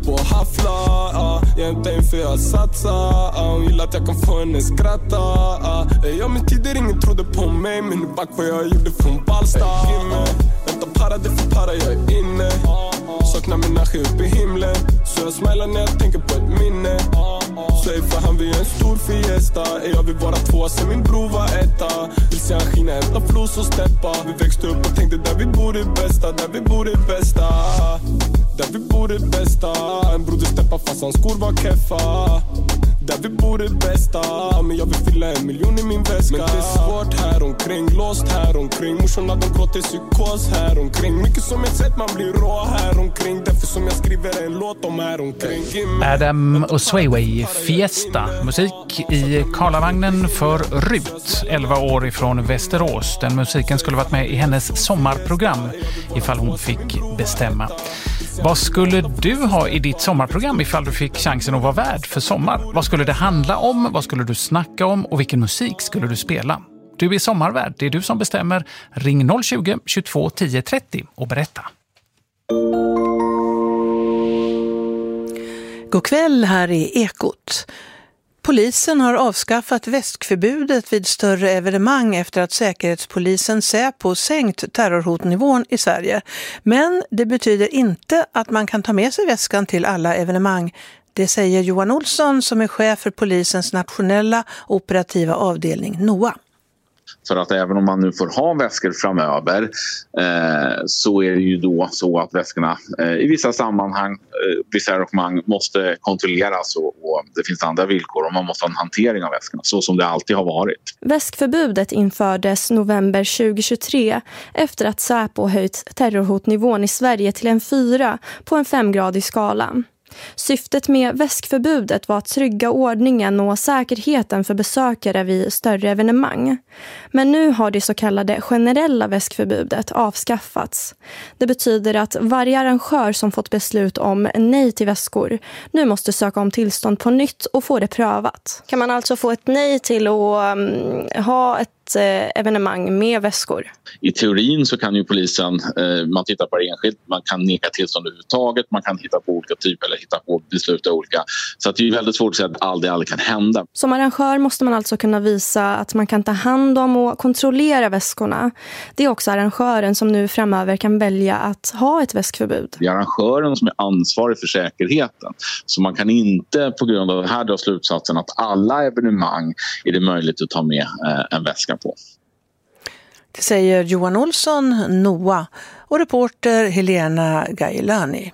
på att haffla. Jag är inte en för jag satsar. Hon gillar att jag kan få henne skratta. Jag min tid ingen trodde på mig. Men nu back vad jag gjorde från Ballsta. Vänta para, det för para, jag är inne. Saknar min nashi upp i himlen. Så jag smilar när jag tänker på ett minne. Säg för han vi är en stor fiesta. Jag vill vara två, sen min bror var etta. Vill se han skina, hämta flos och steppa. Vi växte upp och tänkte där vi bor är bästa. Där vi bor är bästa. Där vi bor är bästa. En broder steppa fast hans skor var keffa. Där vi bor är bästa. Men jag vill fylla 1 miljon i min väska. Men det är svårt här omkring, låst här omkring. Morsorna de gråter psykos här omkring. Mycket som jag sett, man blir rå här omkring. Därför som jag skriver en låt om här omkring. Adam och Swayway, Fiesta. Musik i Karlavagnen för Rut, 11 år ifrån Västerås. Den musiken skulle varit med i hennes sommarprogram ifall hon fick bestämma. Vad skulle du ha i ditt sommarprogram ifall du fick chansen att vara värd för sommar? Vad skulle det handla om? Vad skulle du snacka om? Och vilken musik skulle du spela? Du är sommarvärd, det är du som bestämmer. Ring 020 22 10 30 och berätta. God kväll, här är Ekot. Polisen har avskaffat väskförbudet vid större evenemang efter att säkerhetspolisen Säpo sänkt terrorhotnivån i Sverige. Men det betyder inte att man kan ta med sig väskan till alla evenemang. Det säger Johan Olsson som är chef för polisens nationella operativa avdelning NOA. För att även om man nu får ha väskor framöver så är det ju då så att väskorna i vissa sammanhang, vissa arrangemang måste kontrolleras och det finns andra villkor och man måste ha en hantering av väskorna så som det alltid har varit. Väskförbudet infördes november 2023 efter att Säpo höjt terrorhotnivån i Sverige till en 4 på en 5-gradig skala. Syftet med väskförbudet var att trygga ordningen och säkerheten för besökare vid större evenemang. Men nu har det så kallade generella väskförbudet avskaffats. Det betyder att varje arrangör som fått beslut om nej till väskor nu måste söka om tillstånd på nytt och få det prövat. Kan man alltså få ett nej till att ha ett evenemang med väskor? I teorin så kan ju polisen, man tittar på det enskilt, man kan neka tillstånd överhuvudtaget, man kan hitta på olika typer eller hitta på beslut olika. Så att det är väldigt svårt att säga att aldrig kan hända. Som arrangör måste man alltså kunna visa att man kan ta hand om och kontrollera väskorna. Det är också arrangören som nu framöver kan välja att ha ett väskförbud. Det är arrangören som är ansvarig för säkerheten. Så man kan inte på grund av det här dra slutsatsen att alla evenemang är det möjligt att ta med en väska på. Det säger Johan Olsson, NOA, och reporter Helena Gailani.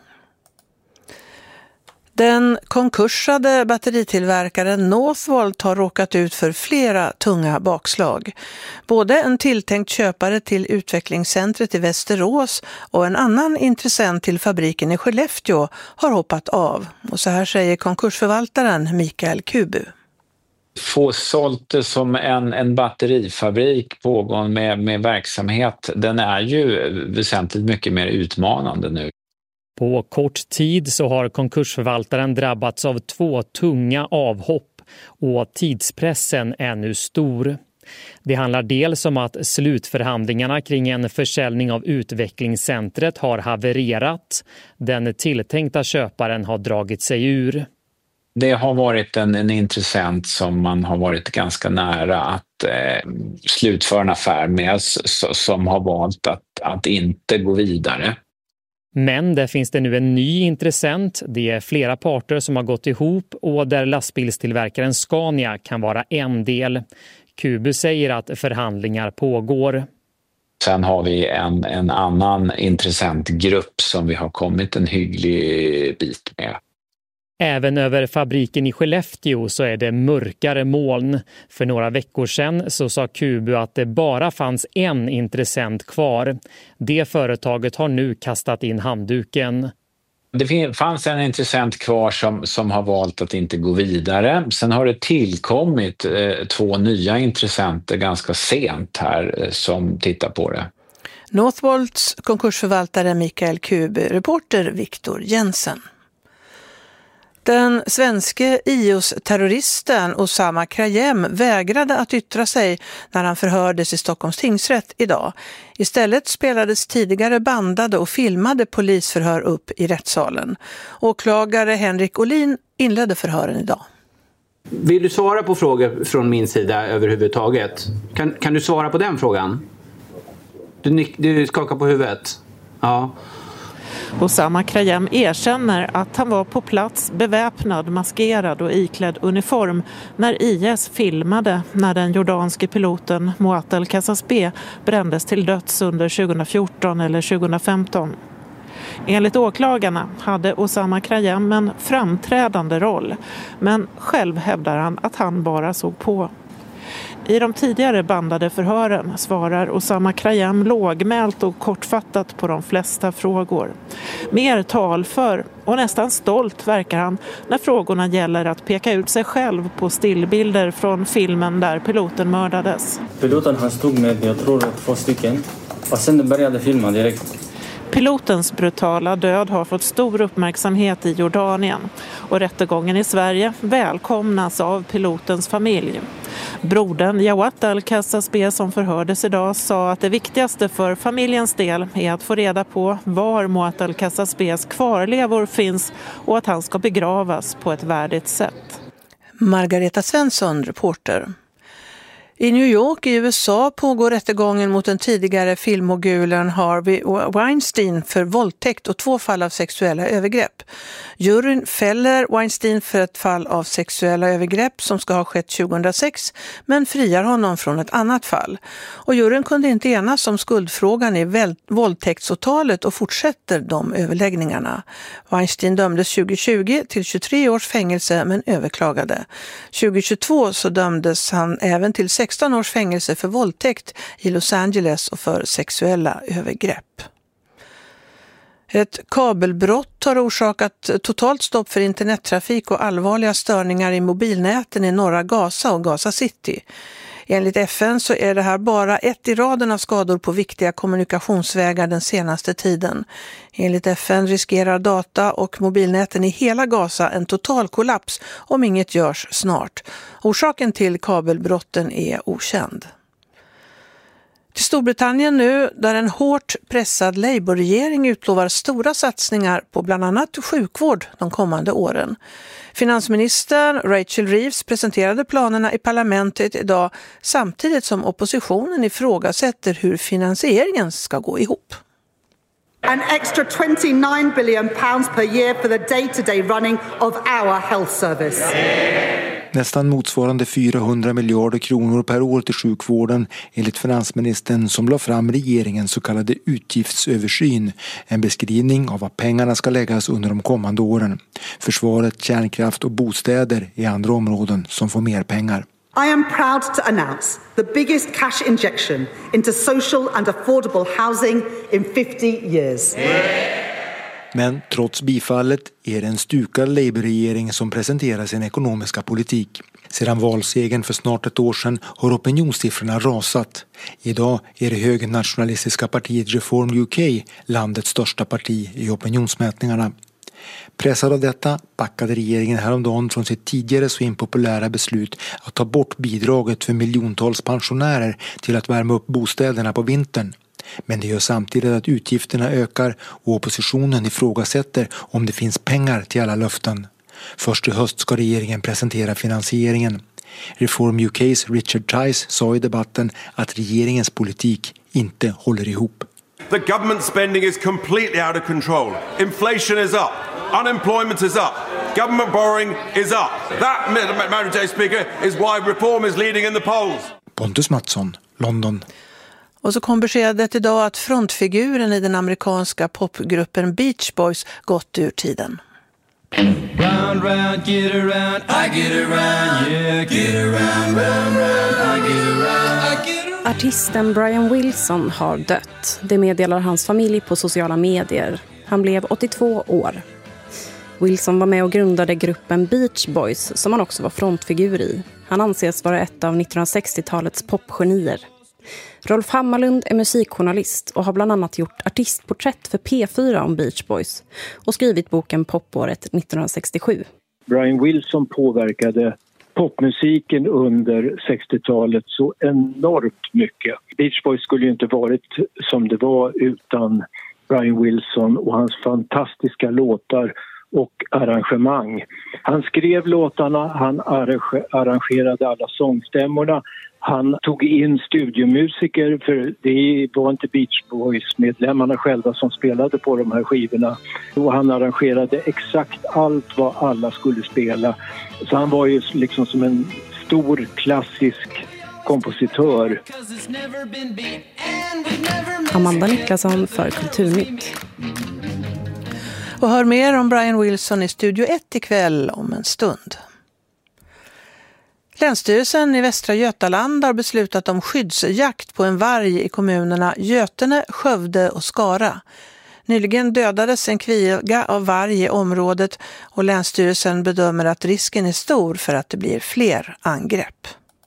Den konkursade batteritillverkaren Northvolt har råkat ut för flera tunga bakslag. Både en tilltänkt köpare till utvecklingscentret i Västerås och en annan intressent till fabriken i Skellefteå har hoppat av. Och så här säger konkursförvaltaren Mikael Kubu. Få sålt det som en batterifabrik pågående med verksamhet, den är ju väsentligt mycket mer utmanande nu. På kort tid så har konkursförvaltaren drabbats av 2 tunga avhopp och tidspressen är nu stor. Det handlar dels om att slutförhandlingarna kring en försäljning av utvecklingscentret har havererat. Den tilltänkta köparen har dragit sig ur. Det har varit en intressent som man har varit ganska nära att slutföra en affär med som har valt att inte gå vidare. Men där finns det nu en ny intressent. Det är flera parter som har gått ihop och där lastbilstillverkaren Scania kan vara en del. Kubu säger att förhandlingar pågår. Sen har vi en annan intressentgrupp som vi har kommit en hygglig bit med. Även över fabriken i Skellefteå så är det mörkare moln. För några veckor sedan så sa Kubu att det bara fanns en intressent kvar. Det företaget har nu kastat in handduken. Det fanns en intressent kvar som har valt att inte gå vidare. Sen har det tillkommit 2 nya intressenter ganska sent här som tittar på det. Northvolts konkursförvaltare Mikael Kubu, reporter Viktor Jensen. Den svenske IS-terroristen Osama Krayem vägrade att yttra sig när han förhördes i Stockholms tingsrätt idag. Istället spelades tidigare bandade och filmade polisförhör upp i rättssalen. Åklagare Henrik Olin inledde förhören idag. Vill du svara på frågor från min sida överhuvudtaget? Kan du svara på den frågan? Du skakar på huvudet. Ja. Osama Krayem erkänner att han var på plats beväpnad, maskerad och iklädd uniform när IS filmade när den jordanske piloten Muat El-Kasasbeh brändes till döds under 2014 eller 2015. Enligt åklagarna hade Osama Krayem en framträdande roll, men själv hävdar han att han bara såg på. I de tidigare bandade förhören svarar Osama Krayem lågmält och kortfattat på de flesta frågor. Mer talför och nästan stolt verkar han när frågorna gäller att peka ut sig själv på stillbilder från filmen där piloten mördades. Piloten han stod med, jag tror 2 stycken, och sen började filma direkt. Pilotens brutala död har fått stor uppmärksamhet i Jordanien och rättegången i Sverige välkomnas av pilotens familj. Brodern Jawad El-Kasasbeh som förhördes idag sa att det viktigaste för familjens del är att få reda på var Muat El-Kasasbehs kvarlevor finns och att han ska begravas på ett värdigt sätt. Margareta Svensson, reporter. I New York i USA pågår rättegången mot den tidigare filmmogulen Harvey Weinstein för våldtäkt och 2 fall av sexuella övergrepp. Juryn fäller Weinstein för ett fall av sexuella övergrepp som ska ha skett 2006 men friar honom från ett annat fall. Och juryn kunde inte enas om skuldfrågan i våldtäktsåtalet och fortsätter de överläggningarna. Weinstein dömdes 2020 till 23 års fängelse men överklagade. 2022 så dömdes han även till 16 års fängelse för våldtäkt i Los Angeles och för sexuella övergrepp. Ett kabelbrott har orsakat totalt stopp för internettrafik och allvarliga störningar i mobilnäten i norra Gaza och Gaza City. Enligt FN så är det här bara ett i raden av skador på viktiga kommunikationsvägar den senaste tiden. Enligt FN riskerar data- och mobilnäten i hela Gaza en total kollaps om inget görs snart. Orsaken till kabelbrotten är okänd. Till Storbritannien nu, där en hårt pressad Labour-regering utlovar stora satsningar på bland annat sjukvård de kommande åren. Finansministern Rachel Reeves presenterade planerna i parlamentet idag samtidigt som oppositionen ifrågasätter hur finansieringen ska gå ihop. An extra £29 billion per year for the day-to-day running of our health service. Nästan motsvarande 400 miljarder kronor per år till sjukvården enligt finansministern som la fram regeringens så kallade utgiftsöversyn. En beskrivning av vad pengarna ska läggas under de kommande åren. Försvaret, kärnkraft och bostäder är andra områden som får mer pengar. I am proud to announce the biggest cash injection into social and affordable housing in 50 years. Men trots bifallet är det en stukad Labour-regering som presenterar sin ekonomiska politik. Sedan valsegern för snart ett år sedan har opinionssiffrorna rasat. Idag är det högernationalistiska partiet Reform UK landets största parti i opinionsmätningarna. Pressad av detta backade regeringen häromdagen från sitt tidigare så impopulära beslut att ta bort bidraget för miljontals pensionärer till att värma upp bostäderna på vintern. Men det gör samtidigt att utgifterna ökar och oppositionen ifrågasätter om det finns pengar till alla löften. Först i höst ska regeringen presentera finansieringen. Reform UKs Richard Tice sa i debatten att regeringens politik inte håller ihop. The government spending is completely out of control. Inflation is up. Unemployment is up. Government borrowing is up. That, Madam J. Speaker, is why reform is leading in the polls. Pontus Mattsson, London. Och så kom beskedet idag att frontfiguren i den amerikanska popgruppen Beach Boys gått ur tiden. Round, round, get around, I get around, yeah, get around, round, round, I get around, I get around. Artisten Brian Wilson har dött. Det meddelar hans familj på sociala medier. Han blev 82 år. Wilson var med och grundade gruppen Beach Boys som han också var frontfigur i. Han anses vara ett av 1960-talets popgenier. Rolf Hammarlund är musikjournalist och har bland annat gjort artistporträtt för P4 om Beach Boys och skrivit boken Popåret 1967. Brian Wilson påverkade popmusiken under 60-talet så enormt mycket. Beach Boys skulle ju inte varit som det var utan Brian Wilson och hans fantastiska låtar och arrangemang. Han skrev låtarna, han arrangerade alla sångstämmorna. Han tog in studiomusiker, för det var inte Beach Boys-medlemmarna själva som spelade på de här skivorna. Och han arrangerade exakt allt vad alla skulle spela. Så han var ju liksom som en stor klassisk kompositör. Amanda Niklasson för Kulturnytt. Och hör mer om Brian Wilson i Studio 1 ikväll om en stund. Länsstyrelsen i Västra Götaland har beslutat om skyddsjakt på en varg i kommunerna Götene, Skövde och Skara. Nyligen dödades en kviga av varg i området och Länsstyrelsen bedömer att risken är stor för att det blir fler angrepp.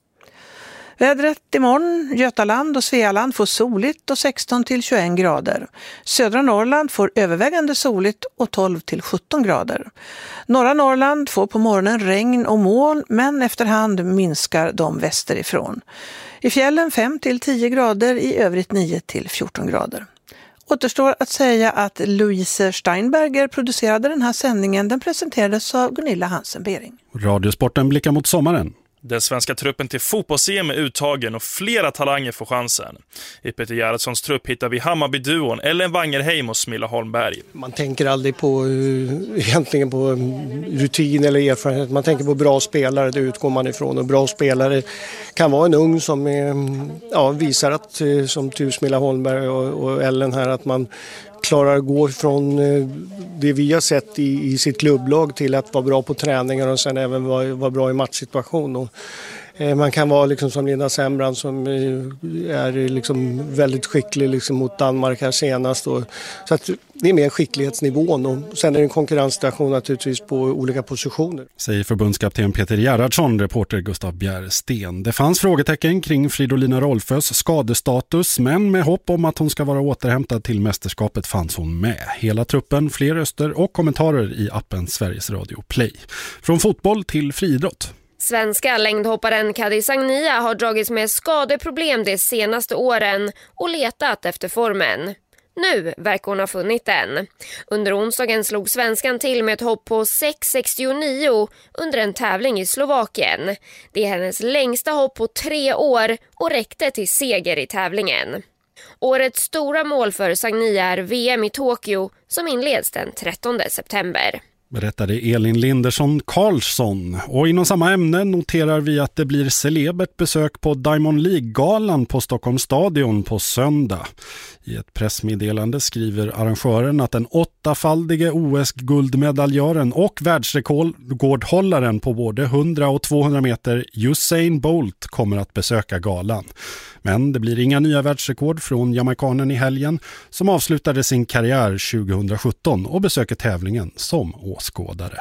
Vädret imorgon, Götaland och Svealand får soligt och 16-21 grader. Södra Norrland får övervägande soligt och 12-17 grader. Norra Norrland får på morgonen regn och moln, men efterhand minskar de västerifrån. I fjällen 5-10 grader, i övrigt 9-14 grader. Återstår att säga att Louise Steinberger producerade den här sändningen. Den presenterades av Gunilla Hansen-Bering. Radiosporten blickar mot sommaren. Den svenska truppen till fotbolls-EM är uttagen och flera talanger får chansen. I Peter Gerhardssons trupp hittar vi Hammarby-duon Ellen Wangerheim och Smilla Holmberg. Man tänker aldrig på egentligen på rutin eller erfarenhet. Man tänker på bra spelare, det utgår man ifrån. Och bra spelare kan vara en ung som visar att, som Smilla Holmberg och Ellen här, att man klarar att gå från det vi har sett i sitt klubblag till att vara bra på träningar och sen även vara bra i matchsituation. Och man kan vara liksom som Linda Sembrand som är liksom väldigt skicklig liksom mot Danmark här senast. Och, så att det är mer skicklighetsnivån och sen är det en konkurrenssituation naturligtvis på olika positioner. Säger förbundskapten Peter Gerhardsson, reporter Gustav Bjärsten. Det fanns frågetecken kring Fridolina Rolfös skadestatus, men med hopp om att hon ska vara återhämtad till mästerskapet fanns hon med. Hela truppen, fler röster och kommentarer i appen Sveriges Radio Play. Från fotboll till friidrott. Svenska längdhopparen Kadi Sagnia har dragits med skadeproblem de senaste åren och letat efter formen. Nu verkar hon ha funnit den. Under onsdagen slog svenskan till med ett hopp på 6,69 under en tävling i Slovakien. Det är hennes längsta hopp på 3 år och räckte till seger i tävlingen. Årets stora mål för Sagnia är VM i Tokyo som inleds den 13 september. Berättade Elin Lindersson Karlsson. Och inom samma ämne noterar vi att det blir celebert besök på Diamond League-galan på Stockholms stadion på söndag. I ett pressmeddelande skriver arrangören att den 8-faldige OS-guldmedaljören och världsrekordhållaren på både 100 och 200 meter Usain Bolt kommer att besöka galan. Men det blir inga nya världsrekord från jamaikanen i helgen som avslutade sin karriär 2017 och besöker tävlingen som åskådare.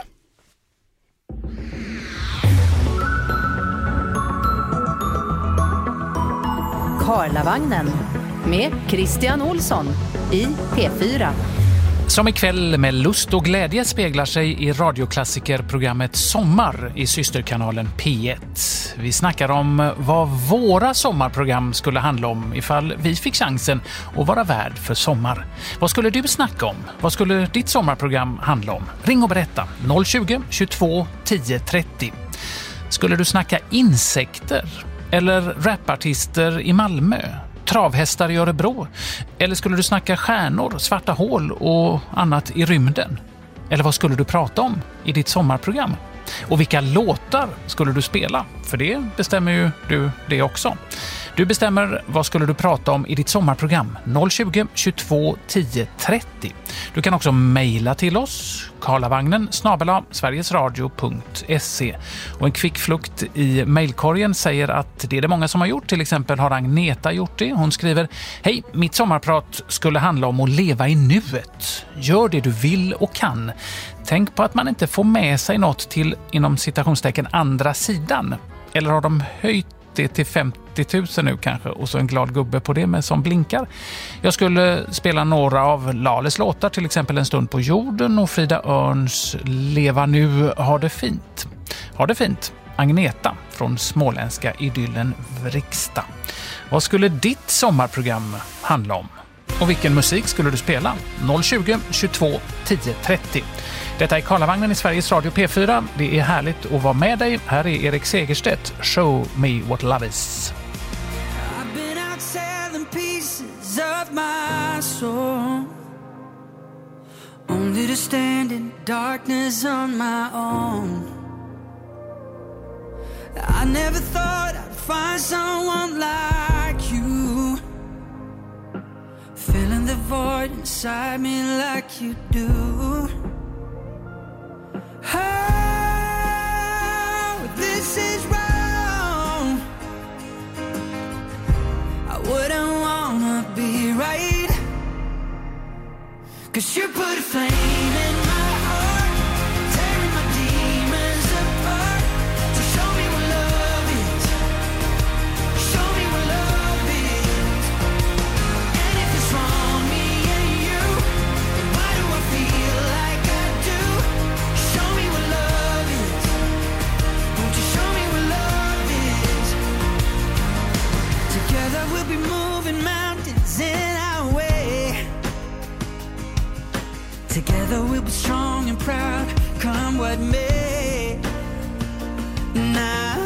Karlavagnen med Christian Olsson i P4. Som ikväll med lust och glädje speglar sig i radioklassikerprogrammet Sommar i systerkanalen P1. Vi snackar om vad våra sommarprogram skulle handla om ifall vi fick chansen att vara värd för sommar. Vad skulle du snacka om? Vad skulle ditt sommarprogram handla om? Ring och berätta 020 22 10 30. Skulle du snacka insekter eller rapartister i Malmö? Travhästar i Örebro? Eller skulle du snacka stjärnor, svarta hål och annat i rymden? Eller vad skulle du prata om i ditt sommarprogram? Och vilka låtar skulle du spela? För det bestämmer ju du det också. Du bestämmer vad skulle du prata om i ditt sommarprogram 020 22 10 30. Du kan också mejla till oss karlavagnen@sverigesradio.se. Och en kvickflukt i mejlkorgen säger att det är det många som har gjort. Till exempel har Agneta gjort det. Hon skriver: Hej, mitt sommarprat skulle handla om att leva i nuet. Gör det du vill och kan. Tänk på att man inte får med sig något till inom citationstecken andra sidan. Eller har de höjt 30 till 50 000 nu kanske, och så en glad gubbe på det med som blinkar. Jag skulle spela några av Lales låtar, till exempel En stund på jorden och Frida Örns Leva nu, ha det fint. Ha det fint. Agneta från småländska idyllen Vriksta. Vad skulle ditt sommarprogram handla om? Och vilken musik skulle du spela? 020 22 10 30. Detta är Karlavagnen i Sveriges Radio P4. Det är härligt att vara med dig. Här är Erik Segerstedt. Show me what love is. I've been out selling pieces of my soul, only to stand in darkness on my own. I never thought I'd find someone like you, filling the void inside me like you do. Oh, this is wrong. I wouldn't wanna be right, 'cause you put a flame in my heart, tearing my demons apart. So show me what love is, show me what love is. And if it's wrong, me and you, then why do I feel like I do? Show me what love is, won't you show me what love is? Together we'll be moving mountains in our way. Together we'll be strong and proud, come what may. Now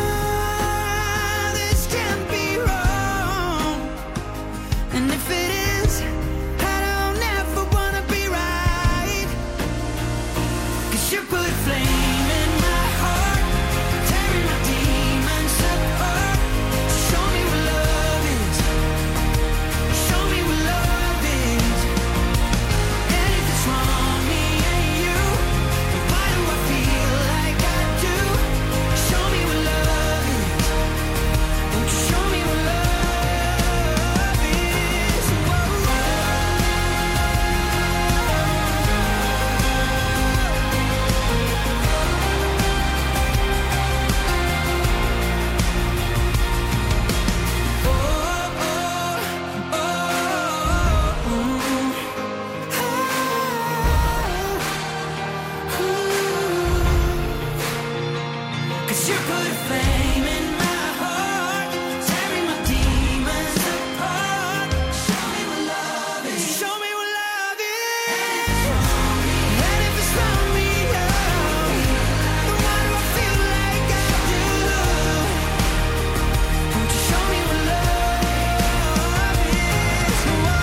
this can't be wrong, and if it is, I don't ever wanna be right. 'Cause you put a flame in my heart, tearing my demons apart. Show me what love is, show me what love is. And if it's wrong, me and you, then why do I feel like I do? Show me what love is, won't you show me what love is? Whoa. 'Cause you put a flame in my heart, tearing my demons apart. Show me what love is, show me what love is. And if it's from me, then why do I feel like I do? Won't you show me what love is?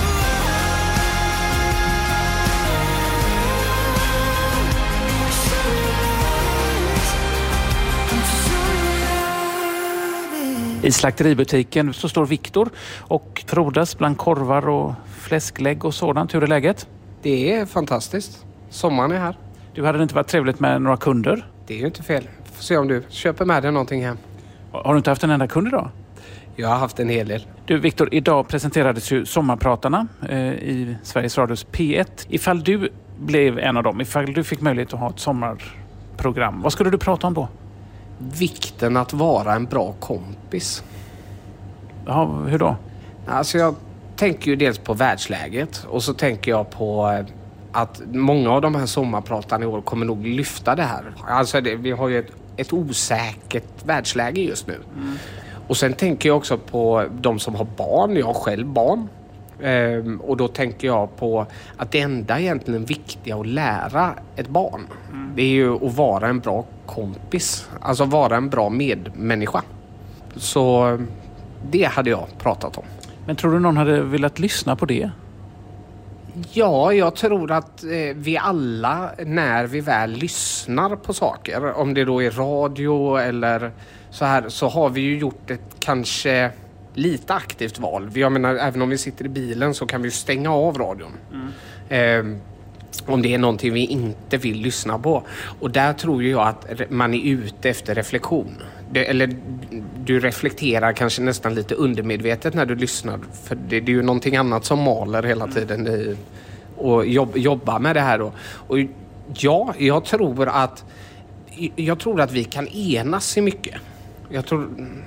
I slakteributiken så står Viktor och frodas bland korvar och fläsklägg och sådant. Hur är läget? Det är fantastiskt. Sommaren är här. Du, hade det inte varit trevligt med några kunder? Det är ju inte fel. Får se om du köper med dig någonting hem. Har du inte haft en enda kund idag? Jag har haft en hel del. Du Viktor, idag presenterades ju Sommarpratarna i Sveriges Radios P1. Ifall du blev en av dem, ifall du fick möjlighet att ha ett sommarprogram, vad skulle du prata om då? Vikten att vara en bra kompis. Ja, hur då? Alltså jag tänker ju dels på världsläget och så tänker jag på att många av de här sommarpratarna i år kommer nog lyfta det här. Alltså vi har ju ett osäkert världsläge just nu. Mm. Och sen tänker jag också på de som har barn. Jag har själv barn. Och då tänker jag på att det enda egentligen viktiga att lära ett barn, det är ju att vara en bra kompis. Alltså vara en bra medmänniska. Så det hade jag pratat om. Men tror du någon hade velat lyssna på det? Ja, jag tror att vi alla, när vi väl lyssnar på saker, om det då är radio eller så här, så har vi ju gjort ett kanske lite aktivt val. Jag menar, även om vi sitter i bilen så kan vi ju stänga av radion. Om det är någonting vi inte vill lyssna på. Och där tror jag att man är ute efter reflektion. Eller du reflekterar kanske nästan lite undermedvetet när du lyssnar. För det är ju någonting annat som maler hela tiden och jobba med det här då. Och ja, jag tror att vi kan enas i mycket.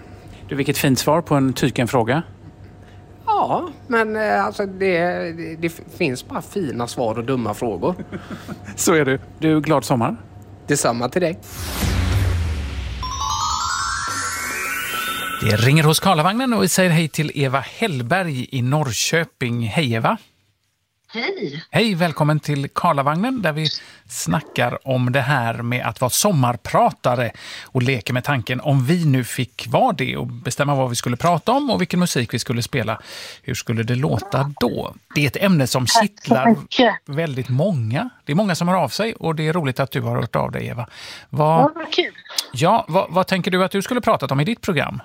Du, vilket fint svar på en tykenfråga. Ja, men alltså det finns bara fina svar och dumma frågor. Så är det. Du, glad sommar. Detsamma till dig. Det ringer hos Karlavagnen och vi säger hej till Eva Hellberg i Norrköping. Hej Eva. Hej. Hej, välkommen till Karlavagnen där vi snackar om det här med att vara sommarpratare och leker med tanken om vi nu fick vara det och bestämma vad vi skulle prata om och vilken musik vi skulle spela. Hur skulle det låta då? Det är ett ämne som kittlar väldigt många. Det är många som hör av sig och det är roligt att du har hört av dig, Eva. Vad kul. Ja, vad tänker du att du skulle prata om i ditt program?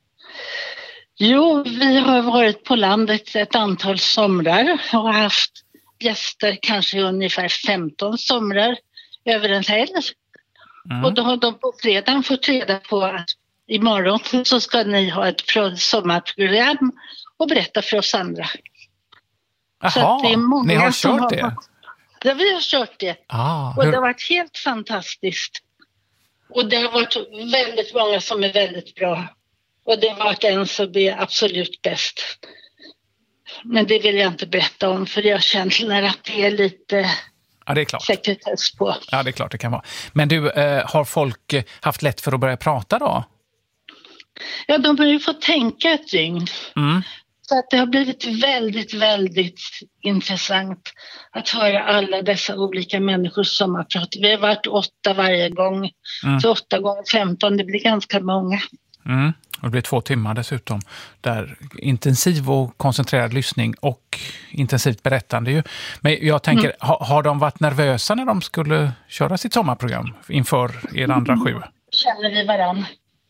Jo, vi har varit på landet ett antal somrar och haft gäster kanske ungefär 15 somrar över en helg. Och då har de på fredagen fått reda på att imorgon så ska ni ha ett sommarprogram och berätta för oss andra. Jaha, så att det är många ni har som kört det? Ja, vi har kört det. Och det har varit helt fantastiskt. Och det har varit väldigt många som är väldigt bra. Och det har varit en som är absolut bäst. Men det vill jag inte berätta om för jag känner att det är lite sekretess på. Ja, det är klart det kan vara. Men du, har folk haft lätt för att börja prata då? Ja, de har ju fått tänka ett dygn. Så att det har blivit väldigt, väldigt intressant att höra alla dessa olika människor som har pratat. Vi har varit 8 varje gång. Så 8 gånger 15, det blir ganska många. Och det blir 2 timmar dessutom. Där intensiv och koncentrerad lyssning och intensivt berättande ju. Men jag tänker, har de varit nervösa när de skulle köra sitt sommarprogram inför er andra 7? Känner vi varann.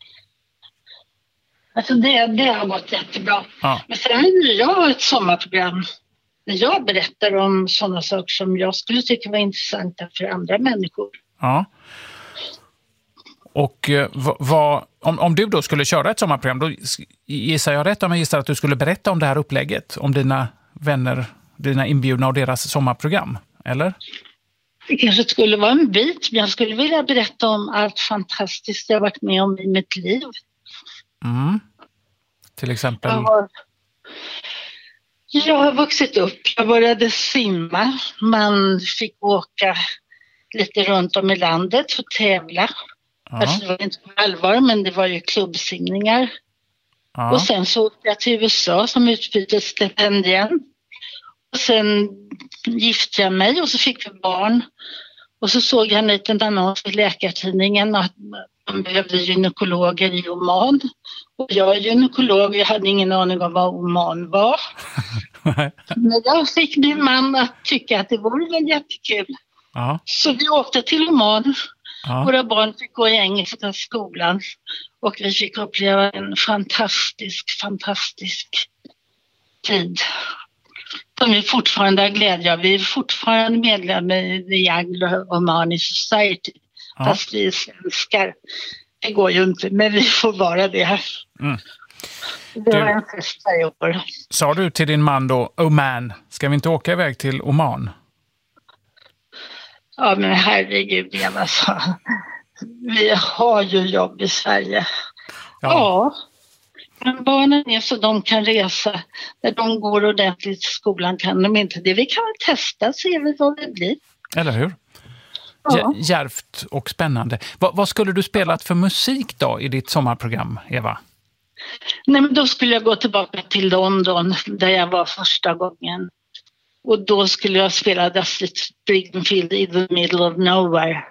Alltså det har gått jättebra. Ja. Men sen när jag har ett sommarprogram, när jag berättar om sådana saker som jag skulle tycka var intressanta för andra människor. Ja. Och om du då skulle köra ett sommarprogram, då gissar jag rätt om jag gissar att du skulle berätta om det här upplägget, om dina vänner, dina inbjudna och deras sommarprogram, eller? Det kanske skulle vara en bit, men jag skulle vilja berätta om allt fantastiskt jag har varit med om i mitt liv. Till exempel? Jag har vuxit upp, jag började simma, man fick åka lite runt om i landet för att tävla. Alltså det var inte på allvar, men det var ju klubbsimningar. Och sen så åkte jag till USA som utbytesstipendien. Och sen gifte jag mig och så fick vi barn. Och så såg jag en liten annons i Läkartidningen att man behövde gynekologer i Oman. Och jag är gynekolog och jag hade ingen aning om vad Oman var. Men jag fick min man att tycka att det vore väl jättekul. Så vi åkte till Oman. Våra barn fick gå i engelska skolan och vi fick uppleva en fantastisk tid. Som vi fortfarande har glädje av. Vi är fortfarande medlemmar i The Young Omani Society. Fast vi är svenskar. Det går ju inte, men vi får vara det här. Det var en första år. Sa du till din man då, Oman, ska vi inte åka iväg till Oman? Ja, men herregud, Eva, så. Vi har ju jobb i Sverige. Ja. Men barnen är så de kan resa. När de går ordentligt i skolan kan de inte det. Vi kan väl testa, se vad det blir. Eller hur? Djärvt och spännande. Vad skulle du spelat för musik då i ditt sommarprogram, Eva? Nej, men då skulle jag gå tillbaka till London där jag var första gången. Och då skulle jag spela Dusty Springfield i the middle of nowhere.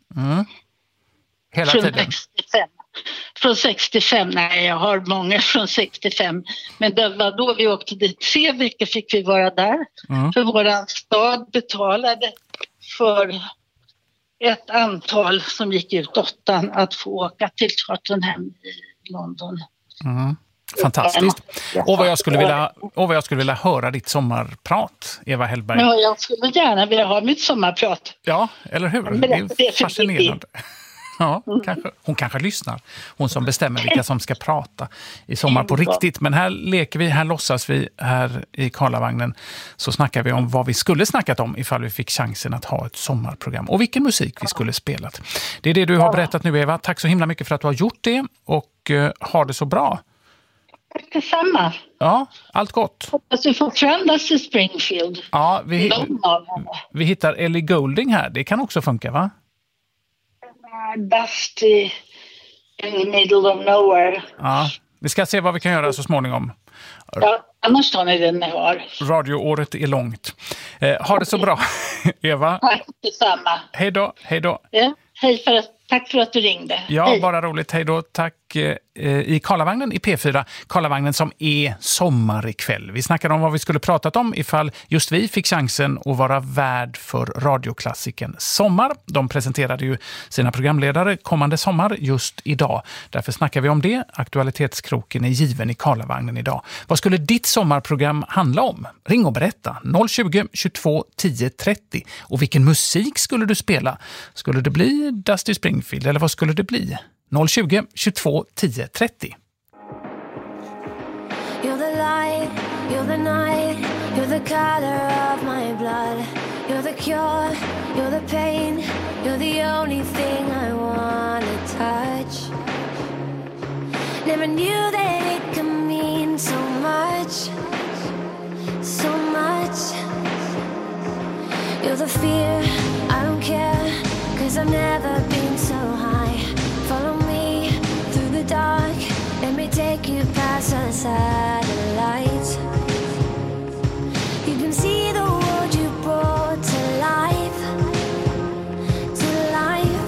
Hela tiden? 65. Från 65, nej jag har många från 65. Men det var då vi åkte dit. 3 veckor fick vi vara där. För våran stad betalade för ett antal som gick ut 8 att få åka till Tottenham i London. Fantastiskt. Och vad jag skulle vilja höra ditt sommarprat, Eva Hellberg. Ja, jag skulle gärna vilja ha mitt sommarprat. Ja, eller hur? Det är fascinerande. Ja, hon kanske lyssnar. Hon som bestämmer vilka som ska prata i sommar på riktigt. Men här leker vi, här låtsas vi här i Karlavagnen. Så snackar vi om vad vi skulle snackat om ifall vi fick chansen att ha ett sommarprogram. Och vilken musik vi skulle spelat. Det är det du har berättat nu, Eva. Tack så himla mycket för att du har gjort det. Och ha det så bra. Tack detsamma. Ja, allt gott. Hoppas du får förändras i Springfield. Ja, vi hittar Ellie Goulding här. Det kan också funka, va? Dusty in the middle of nowhere. Ja, vi ska se vad vi kan göra så småningom. Ja, annars tar ni den ni har. Radioåret är långt. Ha det så bra, Eva. Tack detsamma. Hej då, hej då. Ja, tack för att du ringde. Ja, hej. Bara roligt. Hej då. Tack i Karlavagnen i P4. Karlavagnen som är sommar ikväll. Vi snackade om vad vi skulle pratat om ifall just vi fick chansen att vara värd för radioklassiken Sommar. De presenterade ju sina programledare kommande sommar just idag. Därför snackar vi om det. Aktualitetskroken är given i Karlavagnen idag. Vad skulle ditt sommarprogram handla om? Ring och berätta. 020 22 10 30. Och vilken musik skulle du spela? Skulle det bli Dusty Springfield eller vad skulle det bli? 020 22 10 30. You're the light, you're the night, you're the color of my blood. You're the cure, you're the pain, you're the only thing I want to touch. Never knew that it could mean so much, so much. You're the fear, I don't care, 'cause I've never been so high. Follow me through the dark, let me take you past the satellites. You can see the world you brought to life, to life.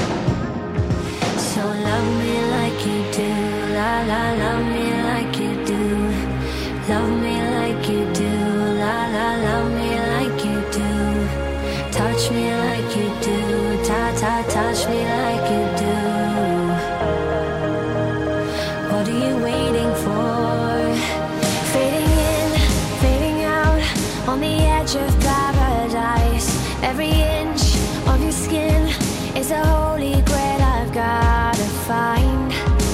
So love me like you do, la la, love me like you do. Love me like you do, la la, love me like you do. Touch me like you do, ta ta, touch me like you do. What are you waiting for? Fading in, fading out, on the edge of paradise. Every inch of your skin is a holy grail I've gotta find.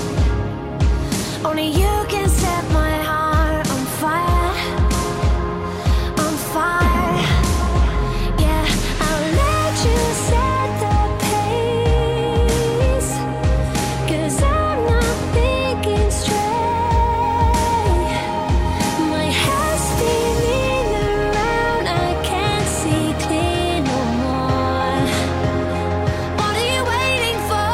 Only you can set my heart on fire, on fire. Yeah, I'll let you set the pace, 'cause I'm not thinking straight. My head's spinning around, I can't see clear no more. What are you waiting for?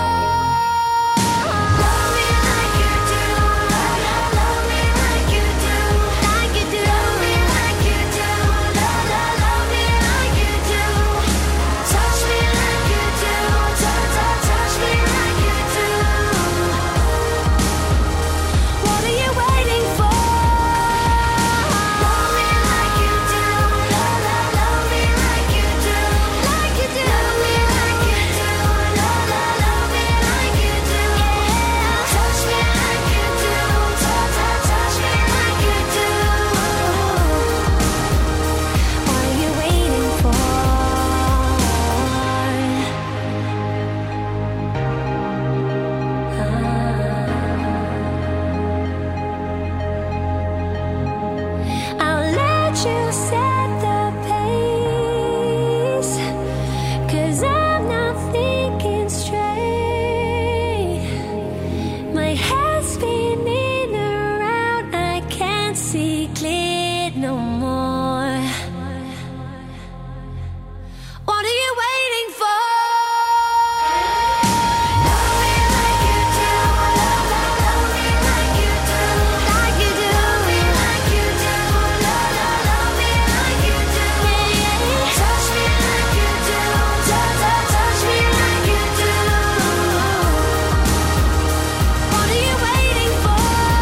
Love me like you do, love me like you do, like you do. Love me like you do, love me like you do. Touch me like you do, touch me like you do. What are you waiting for? Love me like you do, love me like you do, like you do. Love me like you do, love me like you do. Touch me like you do, touch me like you do. What are you waiting for? I'll let you set the pace, 'cause I'm not thinking straight. My head's spinning around, I can't see clear no more. What are you waiting for? Love me like you do, love me like you do, like you do. Love me like you do, love me like you do. Touch me like you do, touch me like you do. What are you waiting for?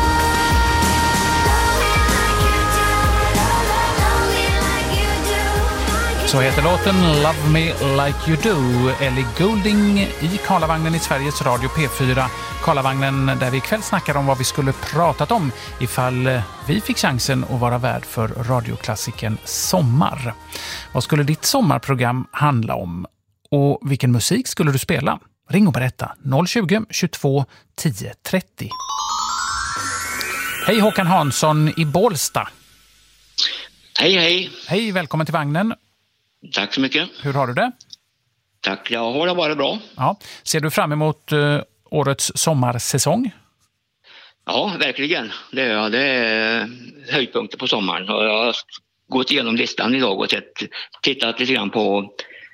Love me like you do, love me like you do, like you Så heter låten Love Me Like You Do. Ellie Goulding i Karlavagnen i Sveriges Radio P4. Karlavagnen där vi ikväll snackar om vad vi skulle pratat om ifall vi fick chansen att vara värd för radioklassiken Sommar. Vad skulle ditt sommarprogram handla om? Och vilken musik skulle du spela? Ring och berätta. 020 22 10 30. Hej Håkan Hansson i Bålsta. Hej, hej. Hej, välkommen till vagnen. Tack så mycket. Hur har du det? Tack, jag har det bara bra. Ja. Ser du fram emot årets sommarsäsong? Ja, verkligen. Det är höjdpunkter på sommaren. Och jag har gått igenom listan idag och tittat lite grann på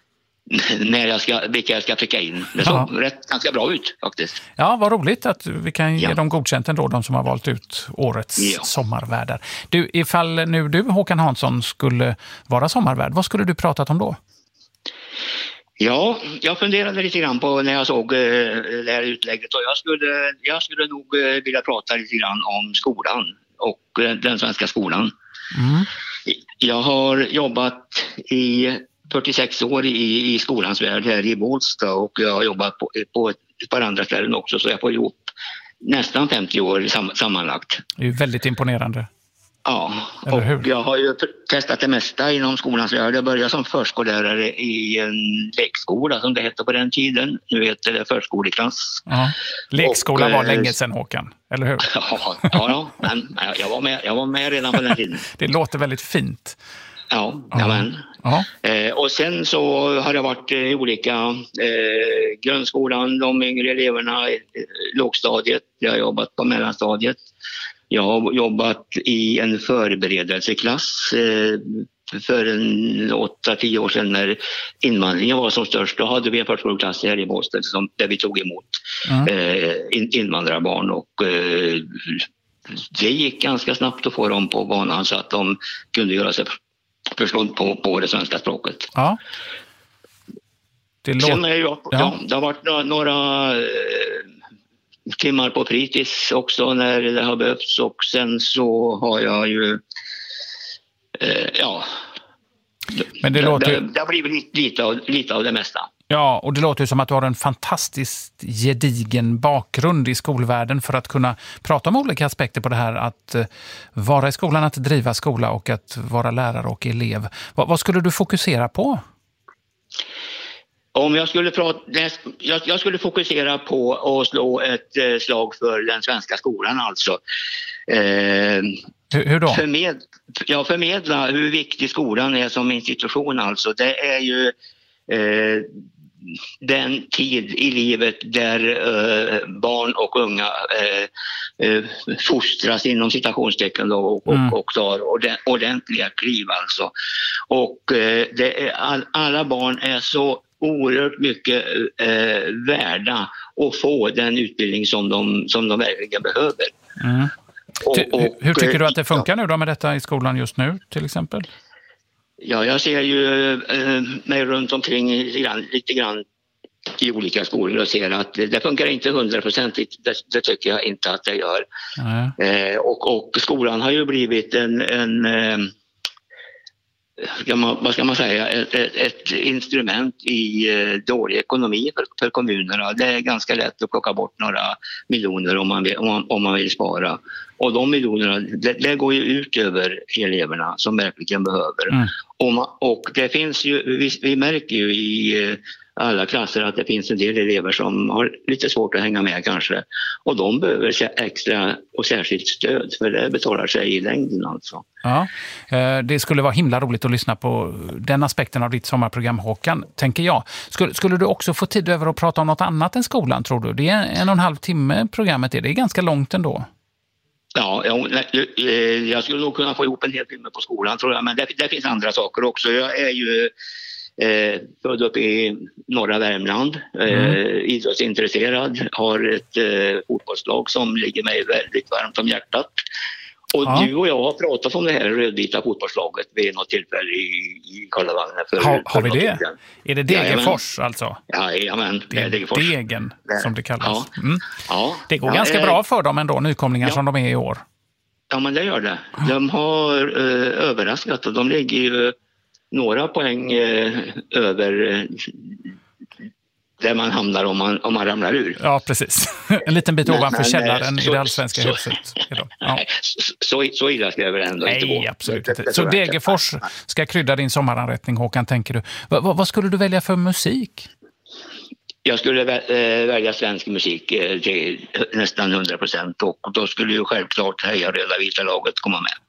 vilka jag ska pricka in. Det såg ganska bra ut faktiskt. Ja, vad roligt att vi kan ge dem godkänt ändå, de som har valt ut årets sommarvärdar. Du, ifall nu du, Håkan Hansson, skulle vara sommarvärd, vad skulle du pratat om då? Ja, jag funderade lite grann på när jag såg det här utlägget, och jag skulle nog vilja prata lite grann om skolan och den svenska skolan. Jag har jobbat i 46 år i skolans värld här i Bålsta, och jag har jobbat på ett par andra ställen också, så jag får ihop nästan 50 år sammanlagt. Det är ju väldigt imponerande. Ja, och jag har ju testat det mesta inom skolans värld. Jag började som förskollärare i en lekskola som det hette på den tiden. Nu heter det förskoleklass. Ja. Lekskola var länge sedan, Håkan, eller hur? Ja, men jag var med redan på den tiden. Det låter väldigt fint. Ja, men. Och sen så har jag varit i olika grundskolan, de yngre eleverna, lågstadiet. Jag har jobbat på mellanstadiet. Jag har jobbat i en förberedelseklass för 8-10 år sedan när invandringen var som störst. Då hade vi en förskoleklass här i Båstad där vi tog emot invandrarbarn, och det gick ganska snabbt att få dem på banan så att de kunde göra sig förstådd på det svenska språket. Ja. Sen är det har varit några timmar på fritids också när det har behövts, och sen så har jag ju men det har blivit lite av det mesta. Ja, och det låter ju som att du har en fantastiskt gedigen bakgrund i skolvärlden för att kunna prata om olika aspekter på det här, att vara i skolan, att driva skola och att vara lärare och elev. Vad skulle du fokusera på? Om jag skulle fokusera på att slå ett slag för den svenska skolan, alltså. Hur då? Förmedla hur viktig skolan är som institution, alltså. Det är ju den tid i livet där barn och unga fostras inom citationstecken då, och tar ordentliga kliv, alltså. Och alla barn är så oerhört mycket värda att få den utbildning som de verkligen behöver. Hur tycker du att det funkar nu då med detta i skolan just nu till exempel? Ja, jag ser ju mig runt omkring lite grann i olika skolor och ser att det funkar inte 100%. Det tycker jag inte att det gör. Och skolan har ju blivit vad ska man säga, ett instrument i dålig ekonomi för kommunerna. Det är ganska lätt att plocka bort några miljoner om man vill spara. Och de miljonerna, det går ju ut över eleverna som verkligen behöver. Och det finns ju, vi märker ju i alla klasser att det finns en del elever som har lite svårt att hänga med kanske. Och de behöver extra och särskilt stöd, för det betalar sig i längden alltså. Ja, det skulle vara himla roligt att lyssna på den aspekten av ditt sommarprogram, Håkan, tänker jag. Skulle du också få tid över att prata om något annat än skolan, tror du? Det är 1,5 timme programmet, det är ganska långt ändå. Ja, jag skulle nog kunna få ihop en hel timme på skolan, tror jag. Men det finns andra saker också. Jag är ju född upp i norra Värmland, idrottsintresserad, har ett fotbollslag som ligger mig väldigt varmt om hjärtat. Och du och jag har pratat om det här rödvita fotbollslaget vid något tillfälle i Karlavagnen. Har vi det? Är det Degerfors alltså? Jajamän, det är Degerfors. Degen som det kallas. Ja. Det går ganska bra för dem ändå, nykomlingar som de är i år. Ja, men det gör det. De har överraskat, och de ligger ju några poäng över där man hamnar om man ramlar ur. Ja, precis. En liten bit ovanför källaren i det allsvenska huset. Nej, så illa ska jag väl ändå inte gå. Nej, absolut inte. Så Degerfors ska krydda din sommaranrättning, Håkan, tänker du. Vad skulle du välja för musik? Jag skulle välja svensk musik till nästan 100%, och då skulle ju självklart Heja Röda Vita laget komma med.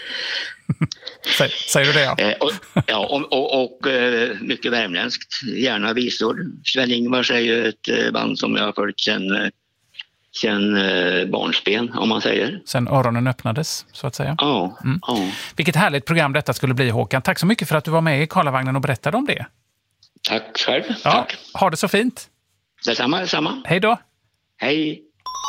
Säger du det? Och mycket värmländskt, gärna visor. Sven-Ingvars är ju ett band som jag har följt sedan sen barnsben, om man säger. Sen öronen öppnades, så att säga. Ja, ja. Vilket härligt program detta skulle bli, Håkan. Tack så mycket för att du var med i Karlavagnen och berättade om det. Tack själv. Ja, Tack. ha det så fint. Detsamma. Hej då. Hej.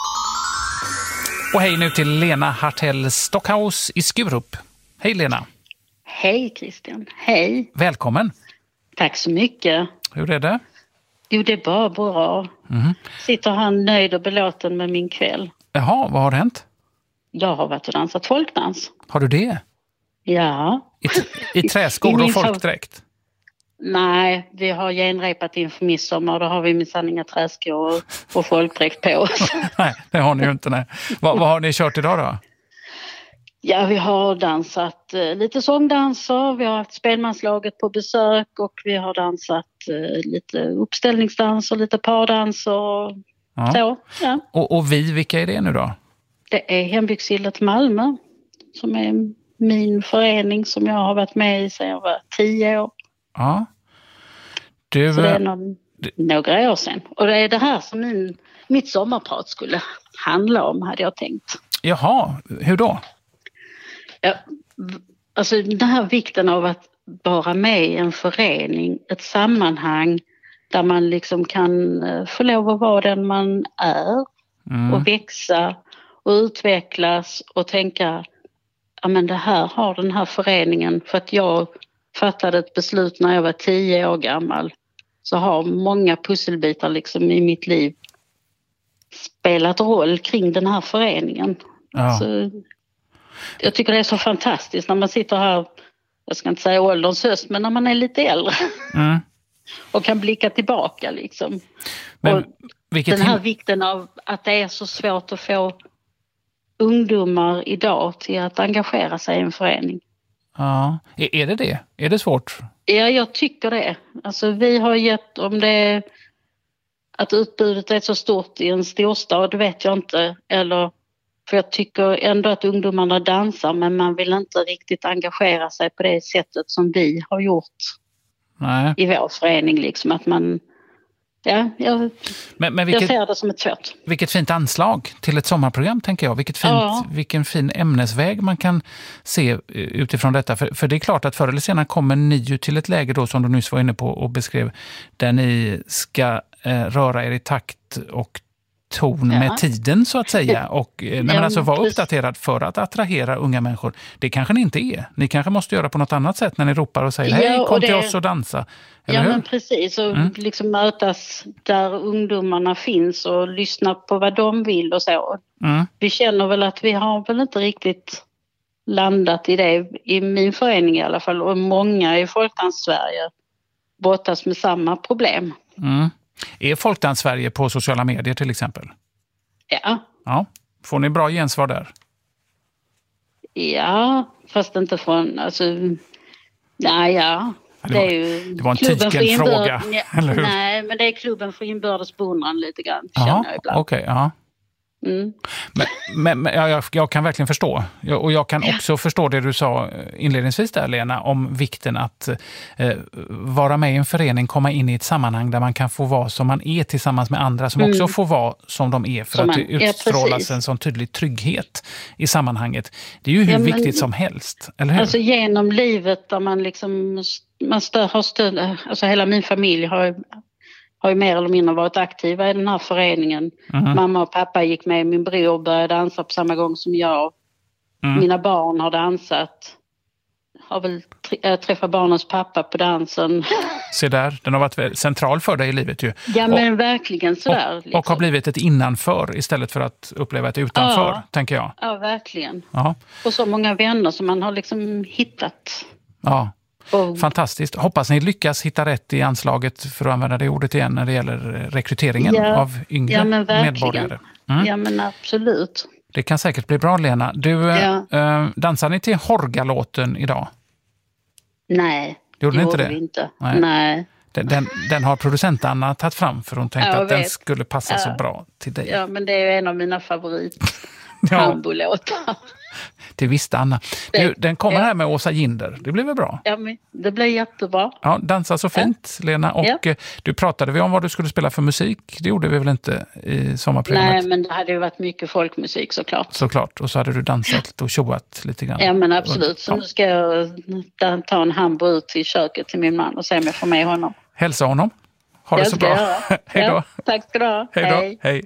Och hej nu till Lena Hartell Stockhaus i Skurup. Hej Lena. Hej Christian, hej. Välkommen. Tack så mycket. Hur är det? Jo, det är bara bra. Sitter han nöjd och belåten med min kväll. Jaha, vad har hänt? Jag har varit och dansat folkdans. Har du det? Ja. I träskor och folkdräkt? Nej, vi har genrepat inför midsommar och då har vi minsann inga träskor och folkdräkt på oss. Nej, det har ni ju inte. Nej. Vad har ni kört idag då? Ja, vi har dansat lite sångdanser, vi har haft spelmanslaget på besök och vi har dansat lite uppställningsdanser, lite pardanser och så. Ja. Och vilka är det nu då? Det är Hembygdsgillet Malmö som är min förening som jag har varit med i sedan jag var 10 år. Ja. Så det är några år sedan. Och det är det här som mitt sommarprat skulle handla om, hade jag tänkt. Jaha, hur då? Ja, alltså den här vikten av att vara med i en förening, ett sammanhang där man liksom kan få lov att vara den man är och växa och utvecklas och tänka, ja men det här har den här föreningen, för att jag fattade ett beslut när jag var 10 år gammal, så har många pusselbitar liksom i mitt liv spelat roll kring den här föreningen. Ja. Så jag tycker det är så fantastiskt när man sitter här, jag ska inte säga ålderns höst, men när man är lite äldre och kan blicka tillbaka liksom. Men och den här vikten av att det är så svårt att få ungdomar idag till att engagera sig i en förening. Ja, är det det? Är det svårt? Ja, jag tycker det. Alltså vi har gett, om det är att utbudet är så stort i en storstad, vet jag inte, eller för jag tycker ändå att ungdomarna dansar, men man vill inte riktigt engagera sig på det sättet som vi har gjort i vår förening. Liksom. Att man, jag ser det som ett svårt. Vilket fint anslag till ett sommarprogram, tänker jag. Vilken fin ämnesväg man kan se utifrån detta. För det är klart att förr eller senare kommer ni ju till ett läge då, som du nyss var inne på och beskrev, där ni ska röra er i takt och ton med tiden, så att säga, och alltså vara uppdaterad för att attrahera unga människor. Det kanske ni inte är. Ni kanske måste göra på något annat sätt när ni ropar och säger hej, kom till oss och dansa. Eller hur? Men precis, och liksom mötas där ungdomarna finns och lyssna på vad de vill och så. Vi känner väl att vi har väl inte riktigt landat i det, i min förening i alla fall, och många i Folkdans Sverige brottas med samma problem. Är Folkdans Sverige på sociala medier till exempel? Ja. Får ni bra gensvar där? Ja, fast inte från, alltså, det var en tykenfråga, eller hur? Nej, men det är klubben för inbördes beundran lite grann, känner jag ibland. Okej, ja. Men jag kan verkligen förstå. Och jag kan också förstå det du sa inledningsvis där, Lena, om vikten att vara med i en förening, komma in i ett sammanhang där man kan få vara som man är tillsammans med andra som också får vara som de är, för att det utstrålas en sån tydlig trygghet i sammanhanget. Det är ju hur viktigt som helst, eller hur? Alltså genom livet där man liksom har stöd, alltså hela min familj har ju mer eller mindre varit aktiva i den här föreningen. Mamma och pappa gick med, min bror började dansa på samma gång som jag. Mina barn har dansat. Har väl träffat barnens pappa på dansen. Se där, den har varit central för dig i livet ju. Ja, men verkligen sådär. Och har blivit ett innanför istället för att uppleva ett utanför, tänker jag. Ja, verkligen. Ja. Och så många vänner som man har liksom hittat. Ja. Fantastiskt. Hoppas ni lyckas hitta rätt i anslaget, för att använda det ordet igen, när det gäller rekryteringen av yngre medborgare. Ja, men absolut. Det kan säkert bli bra, Lena. Dansar ni till Horgalåten idag? Nej, gjorde ni inte det? Vi inte. Nej. Den har producent Anna tagit fram, för hon tänkte att den skulle passa så bra till dig. Ja, men det är ju en av mina Hambo-låtar. Det visste Anna. Du, den kommer här med Åsa Ginder. Det blir väl bra? Ja, men det blir jättebra. Ja, dansa så fint, Lena. Och du pratade vi om vad du skulle spela för musik. Det gjorde vi väl inte i sommarprogrammet? Nej, men det hade ju varit mycket folkmusik såklart. Såklart. Och så hade du dansat och tjoat lite grann. Ja, men absolut. Så nu ska jag ta en hambo ut till köket till min man och se om jag får med honom. Hälsa honom. Ha det så bra. Hej då. Ja, tack ska du ha. Hej då. Hej.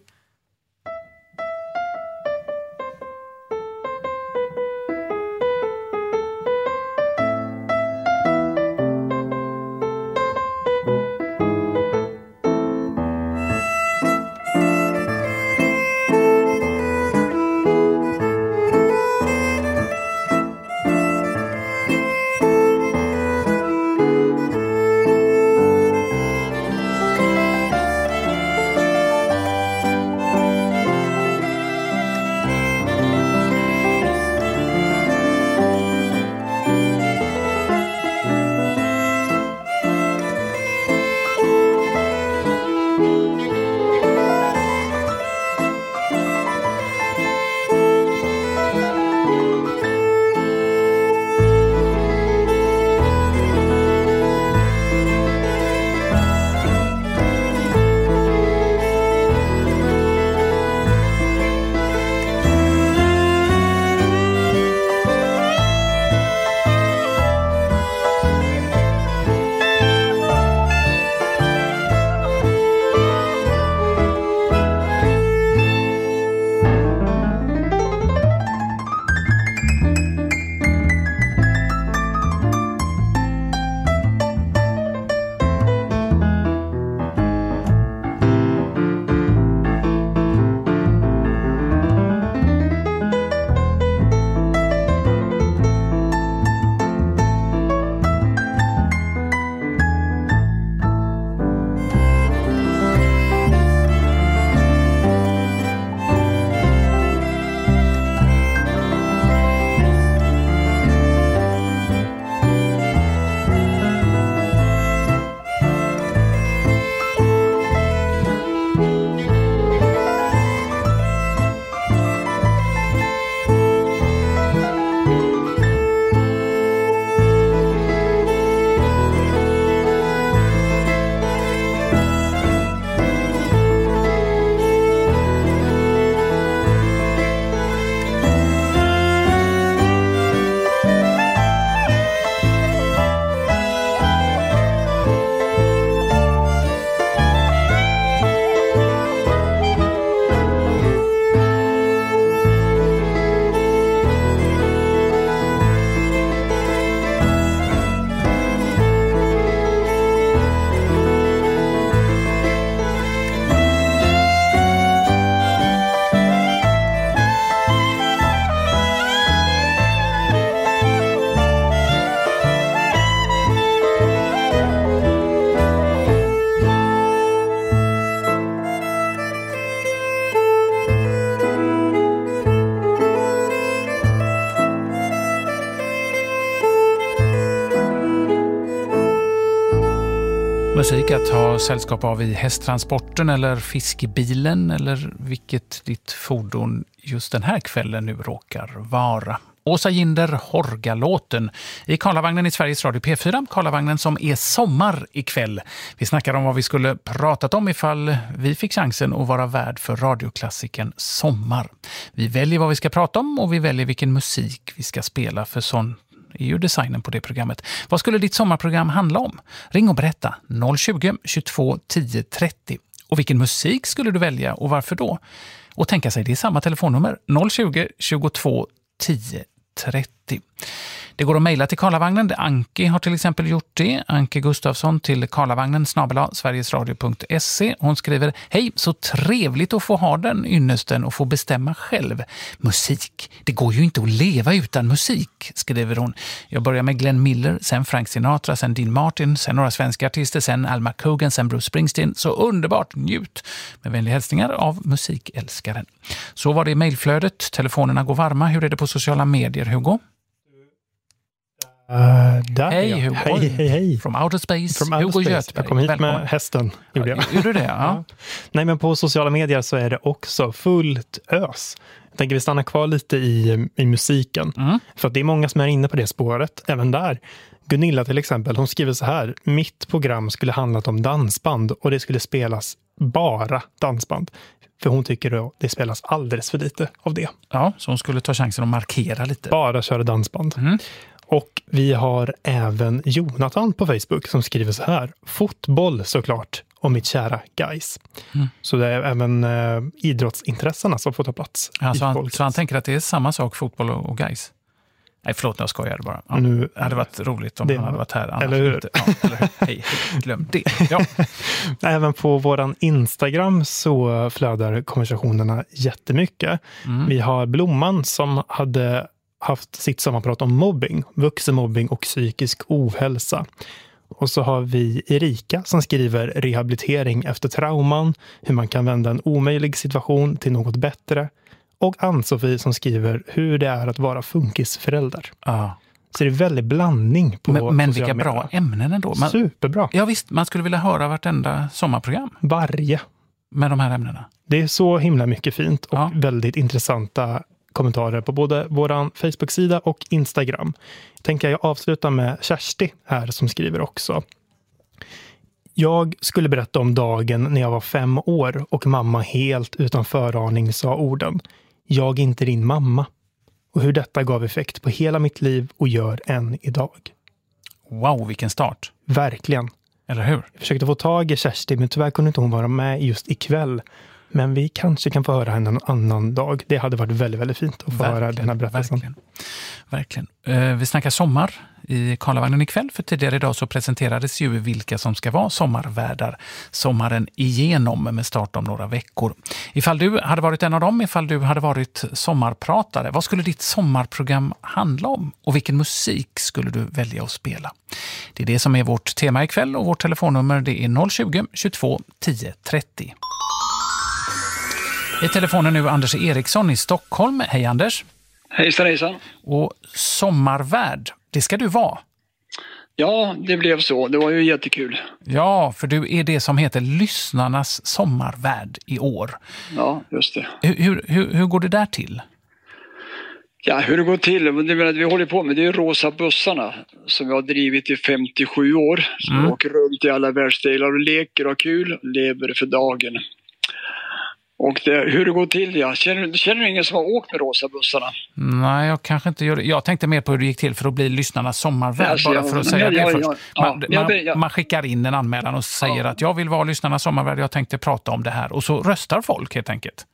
Musik att ha sällskap av i hästtransporten eller fiskbilen eller vilket ditt fordon just den här kvällen nu råkar vara. Åsa Ginder, Horgalåten i Karlavagnen i Sveriges Radio P4. Karlavagnen som är sommar ikväll. Vi snackar om vad vi skulle pratat om ifall vi fick chansen att vara värd för radioklassiken Sommar. Vi väljer vad vi ska prata om och vi väljer vilken musik vi ska spela, för sån är ju designen på det programmet. Vad skulle ditt sommarprogram handla om? Ring och berätta 020 22 10 30. Och vilken musik skulle du välja och varför då? Och tänka sig, det är samma telefonnummer 020 22 10 30. Det går att mejla till Karlavagnen. Anki har till exempel gjort det. Anki Gustafsson till karlavagnen@sverigesradio.se. Hon skriver: hej, så trevligt att få ha den ynnesten och få bestämma själv. Musik, det går ju inte att leva utan musik, skriver hon. Jag börjar med Glenn Miller, sen Frank Sinatra, sen Dean Martin, sen några svenska artister, sen Al McCougan, sen Bruce Springsteen. Så underbart, njut. Med vänliga hälsningar av musikälskaren. Så var det i mejlflödet. Telefonerna går varma. Hur är det på sociala medier, Hugo? Hej Hugo. Hej. From outer space. From outer space. Jag kom hit Välkommen. med hästen. Gjorde jag. Gjorde du det? Ja. Nej, men på sociala medier så är det också fullt ös. Jag tänker vi stannar kvar lite i musiken. För att det är många som är inne på det spåret. Även där. Gunilla till exempel, hon skriver så här: mitt program skulle handlat om dansband och det skulle spelas bara dansband. För hon tycker då det spelas alldeles för lite av det. Ja, så hon skulle ta chansen att markera lite. Bara köra dansband. Och vi har även Jonathan på Facebook som skriver så här: fotboll såklart, och mitt kära guys. Så det är även idrottsintressena som får ta plats. Ja, så han tänker att det är samma sak, fotboll och guys. Nej, förlåt, jag skojade bara. Ja, det hade varit roligt om han hade varit här. Eller hur? Inte. Ja, eller hur? Hej, glöm det. Ja. Även på våran Instagram så flödar konversationerna jättemycket. Vi har Blomman som hade haft sitt sammanprat om mobbing, vuxenmobbing och psykisk ohälsa. Och så har vi Erika som skriver rehabilitering efter trauman, hur man kan vända en omöjlig situation till något bättre. Och Ann-Sofie som skriver hur det är att vara funkisförälder. Så det är väldigt blandning på men vilka bra ämnen ändå. Superbra. Ja visst, man skulle vilja höra vartenda sommarprogram. Varje. Med de här ämnena. Det är så himla mycket fint och väldigt intressanta kommentarer på både våran Facebook-sida och Instagram. Tänker jag avsluta med Kersti här som skriver också. Jag skulle berätta om dagen när jag var 5 år och mamma helt utan föraning sa orden: jag är inte din mamma. Och hur detta gav effekt på hela mitt liv och gör än idag. Wow, vilken start. Verkligen. Eller hur? Jag försökte få tag i Kersti, men tyvärr kunde inte hon vara med just ikväll. Men vi kanske kan få höra henne en annan dag. Det hade varit väldigt, väldigt fint att få höra den här berättelsen. Verkligen. Vi snackar sommar i Karlavagnen ikväll. För tidigare idag så presenterades ju vilka som ska vara sommarvärdar sommaren igenom med start om några veckor. Ifall du hade varit en av dem, ifall du hade varit sommarpratare, vad skulle ditt sommarprogram handla om? Och vilken musik skulle du välja att spela? Det är det som är vårt tema ikväll och vårt telefonnummer det är 020 22 10 30. I telefonen nu Anders Eriksson i Stockholm. Hej Anders. Hejsan, hejsan. Och sommarvärd, det ska du vara. Ja, det blev så. Det var ju jättekul. Ja, för du är det som heter Lyssnarnas sommarvärd i år. Ja, just det. Hur går det där till? Ja, hur det går till? Det vi håller på med det är Rosa bussarna som jag har drivit i 57 år. Som åker runt i alla världsdelar och leker och kul, lever för dagen. Och hur det går till, ja. Känner du ingen som har åkt med Rosa bussarna? Nej, jag kanske inte gör det. Jag tänkte mer på hur det gick till för att bli lyssnarnas sommarvärd. Alltså, bara för att säga det först. Man skickar in en anmälan och säger att jag vill vara lyssnarnas sommarvärd. Jag tänkte prata om det här. Och så röstar folk helt enkelt.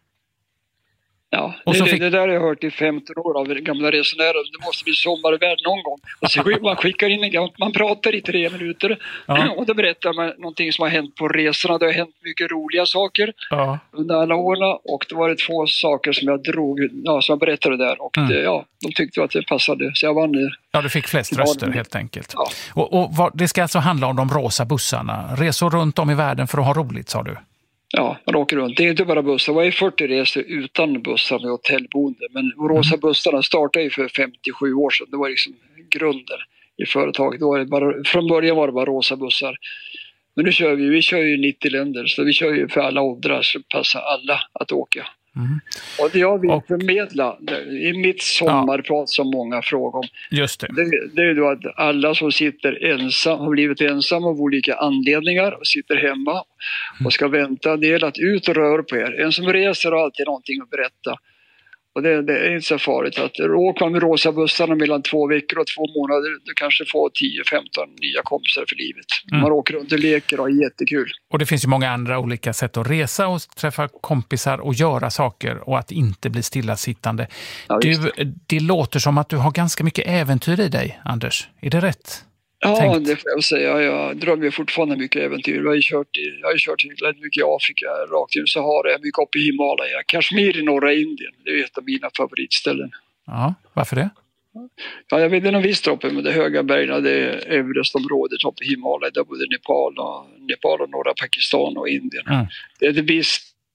Ja, det där har jag hört i 15 år av gamla resenärer. Det måste bli sommarvärd någon gång. Och så man skickar in man pratar i 3 minuter och då berättar man någonting som har hänt på resorna. Det har hänt mycket roliga saker under alla åren och det var det 2 saker som jag som jag berättade där och de tyckte att det passade så jag vann. Ja, du fick flest röster helt enkelt. Ja. Och det ska alltså handla om de rosa bussarna. Resor runt om i världen för att ha roligt, sa du? Ja, man åker runt. Det är inte bara bussar. Det var ju 40 resor utan bussar med hotellboende. Men Rosa bussarna startade ju för 57 år sedan. Det var liksom grunden i företaget. Det var från början var det bara Rosa bussar. Men nu kör vi kör ju 90 länder. Så vi kör ju för alla åldrar så passar alla att åka. Och det jag vill förmedla i mitt sommarprat som många frågar om. Just det är då att alla som sitter ensam har blivit ensamma av olika anledningar och sitter hemma och ska vänta delat ut och rör på er. En som reser har alltid någonting att berätta. Och det är inte så farligt att åka med Rosa bussarna mellan 2 veckor och 2 månader. Du kanske får 10-15 nya kompisar för livet. Man åker runt och leker och har jättekul. Och det finns ju många andra olika sätt att resa och träffa kompisar och göra saker och att inte bli stillasittande. Ja, det låter som att du har ganska mycket äventyr i dig, Anders. Är det rätt? Ja, det får jag säga. Jag drömmer fortfarande mycket äventyr. Jag har ju kört mycket i Afrika, rakt in i Sahara, mycket upp i Himalaya. Kashmir i norra Indien, det är ett av mina favoritställen. Ja, varför det? Ja, jag vet inte om visst uppe med det höga bergen, det är Everestområdet uppe i Himalaya, där både Nepal och norra Pakistan och Indien. Det är det visst.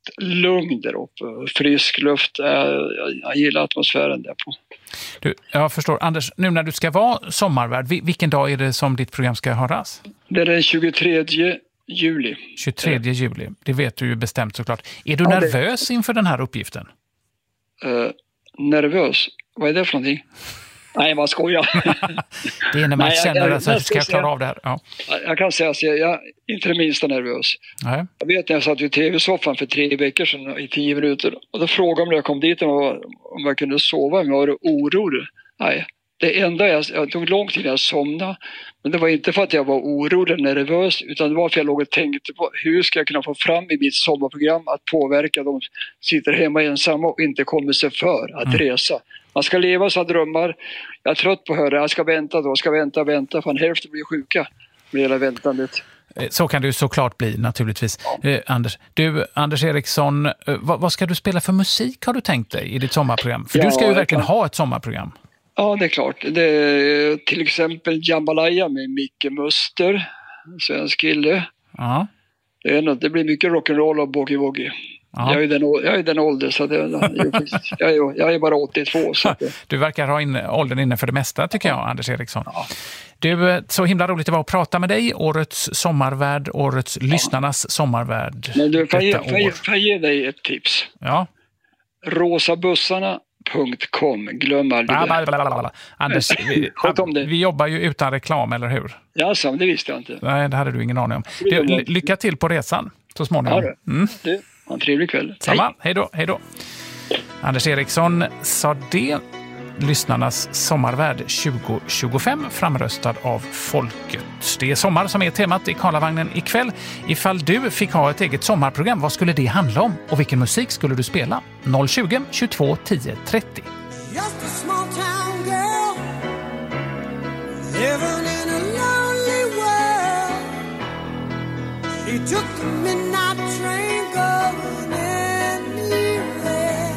lugn där uppe. Frisk luft. Jag gillar atmosfären där på. Du, jag förstår. Anders, nu när du ska vara sommarvärd, vilken dag är det som ditt program ska höras? Det är den 23 juli. 23 juli, det vet du ju bestämt såklart. Är du nervös inför den här uppgiften? Nervös? Vad är det för någonting? Nej, man skojar. Det är när man känner att du ska klara av det här. Ja. Jag kan säga att jag är inte det minsta nervös. Nej. Jag vet när jag satt i tv-soffan för 3 veckor sedan i 10 minuter. Och då frågade de när jag kom dit om jag kunde sova, om jag var orolig. Nej, det enda jag tog lång tid när jag somnade. Men det var inte för att jag var orolig eller nervös, utan det var för att jag låg och tänkte på hur ska jag kunna få fram i mitt sommarprogram att påverka de som sitter hemma ensamma och inte kommer sig för att resa. Man ska leva sina drömmar. Jag är trött på att höra. Jag ska vänta. För en hälften blir sjuka med hela väntandet. Så kan det ju såklart bli naturligtvis. Ja. Anders Eriksson, vad ska du spela för musik har du tänkt dig i ditt sommarprogram? För du ska ju verkligen ha ett sommarprogram. Ja, det är klart. Det är till exempel Jambalaya med Micke Muster, svensk kille. Ja. Det blir mycket rock'n'roll och boogie-woogie. Jag är den åldern så jag är bara 82. Så du verkar ha åldern inne för det mesta tycker jag, Anders Eriksson. Ja. Du, så himla roligt det var att prata med dig. Årets sommarvärd, årets lyssnarnas sommarvärd. Men du, får jag ge dig ett tips? Ja. Rosabussarna.com, glöm aldrig det. Anders, vi jobbar ju utan reklam, eller hur? Ja, så det visste jag inte. Nej, det hade du ingen aning om. Lycka till på resan så småningom. Du, ha en trevlig kväll. Samma, hej då. Anders Eriksson sa det. Lyssnarnas sommarvärd 2025 framröstad av folket. Det är sommar som är temat i Karlavagnen ikväll. Ifall du fick ha ett eget sommarprogram, vad skulle det handla om? Och vilken musik skulle du spela? 020 22 10 30. Just a small town girl living in a lonely world. She took the midnight train going anywhere.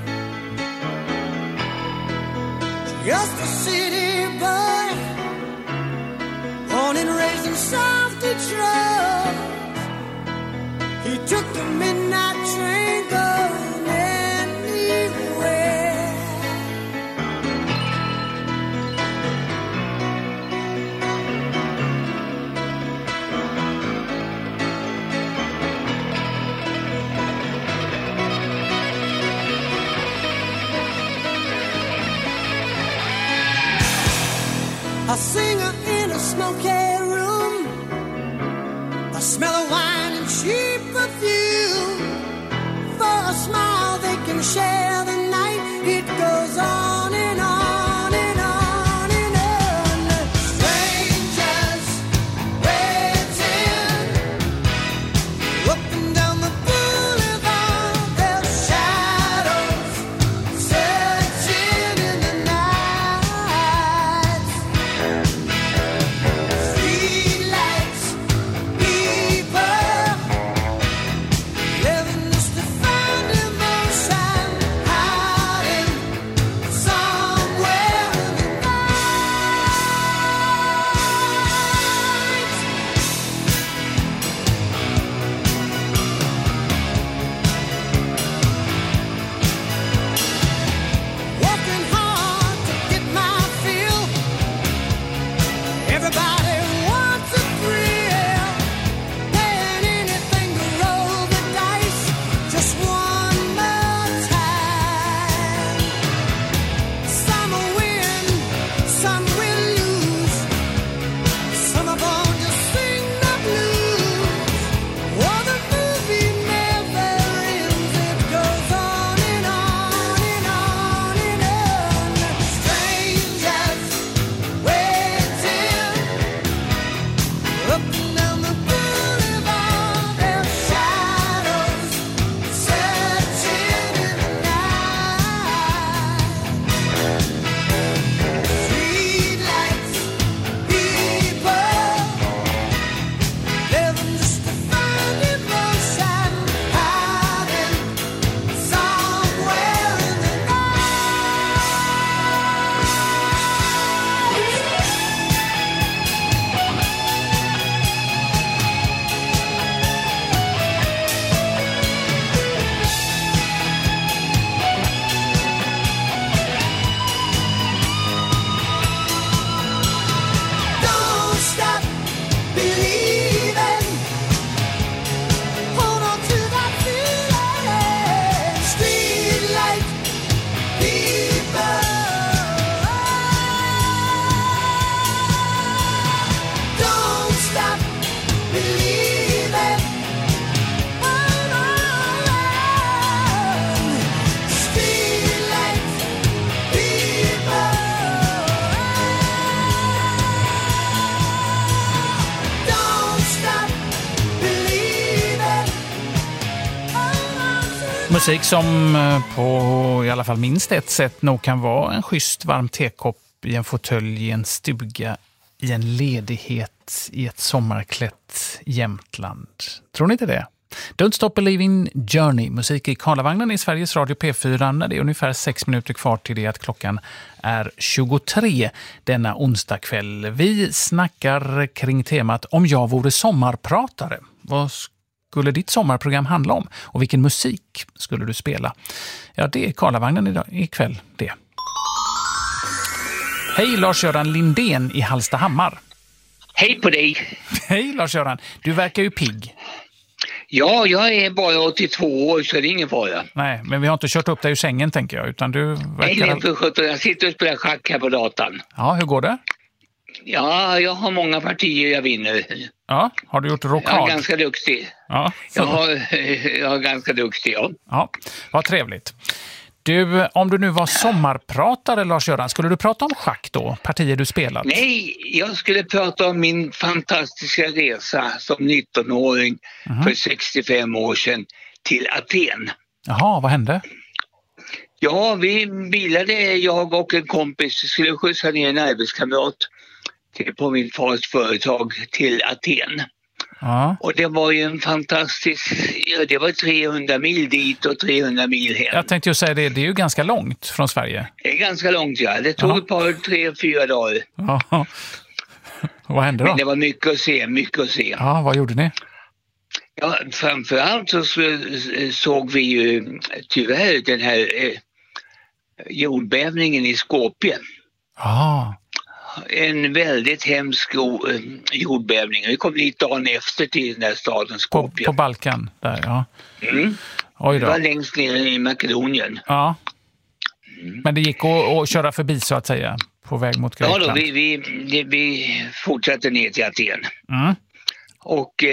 Just a city boy, born and raised in South Detroit. He took the midnight train going anywhere. A singer in a smoky room, a smell of wine and cheap perfume. For a smile they can share the night. It goes on and on and on and on. Strangers waiting up and down the boulevard. Their shadows searching in the night. Streetlights, people living just to find emotion. Musik som på i alla fall minst ett sätt nog kan vara en schysst varm tekopp i en fåtölj i en stuga i en ledighet i ett sommarklätt Jämtland. Tror ni inte det? Don't Stop Believing Journey, musik i Karlavagnen i Sveriges Radio P4 när det är ungefär 6 minuter kvar till det att klockan är 23 denna onsdag kväll. Vi snackar kring temat om jag vore sommarpratare. Vad skulle ditt sommarprogram handla om? Och vilken musik skulle du spela? Ja, det är Karlavagnen ikväll det. Hej Lars-Göran Lindén i Hallstahammar. Hej på dig. Hej Lars-Göran, du verkar ju pigg. Ja, jag är bara 82 år så det är ingen fara. Nej, men vi har inte kört upp dig ur sängen tänker jag, utan du verkar... Nej, för 17. Jag sitter och spelar schack här på datan. Ja, hur går det? Ja, jag har många partier jag vinner. Ja, har du gjort rockad? Jag är ganska duktig. Ja, jag är ganska duktig, ja. Ja, vad trevligt. Du, om du nu var sommarpratare, Lars-Göran, skulle du prata om schack då? Partier du spelat? Nej, jag skulle prata om min fantastiska resa som 19-åring för 65 år sedan till Aten. Jaha, vad hände? Ja, vi bilade, jag och en kompis, skulle skjutsa ner en arbetskamrat på min fars företag till Aten. Ja. Och det var ju en fantastisk, det var 300 mil dit och 300 mil hem. Jag tänkte ju säga det är ju ganska långt från Sverige. Det är ganska långt, ja. Det tog ett par, 3-4 dagar. Ja. Vad hände då? Men det var mycket att se. Ja, vad gjorde ni? Ja, framförallt så såg vi ju tyvärr den här jordbävningen i Skopje. Ja. En väldigt hemsk jordbävning. Vi kom dit dagen efter till den här staden Skopje. På Balkan, där, ja. Oj då. Det var längst ner i Makedonien. Ja. Men det gick att köra förbi så att säga, på väg mot Grekland. Ja då, vi fortsatte ner till Aten. Och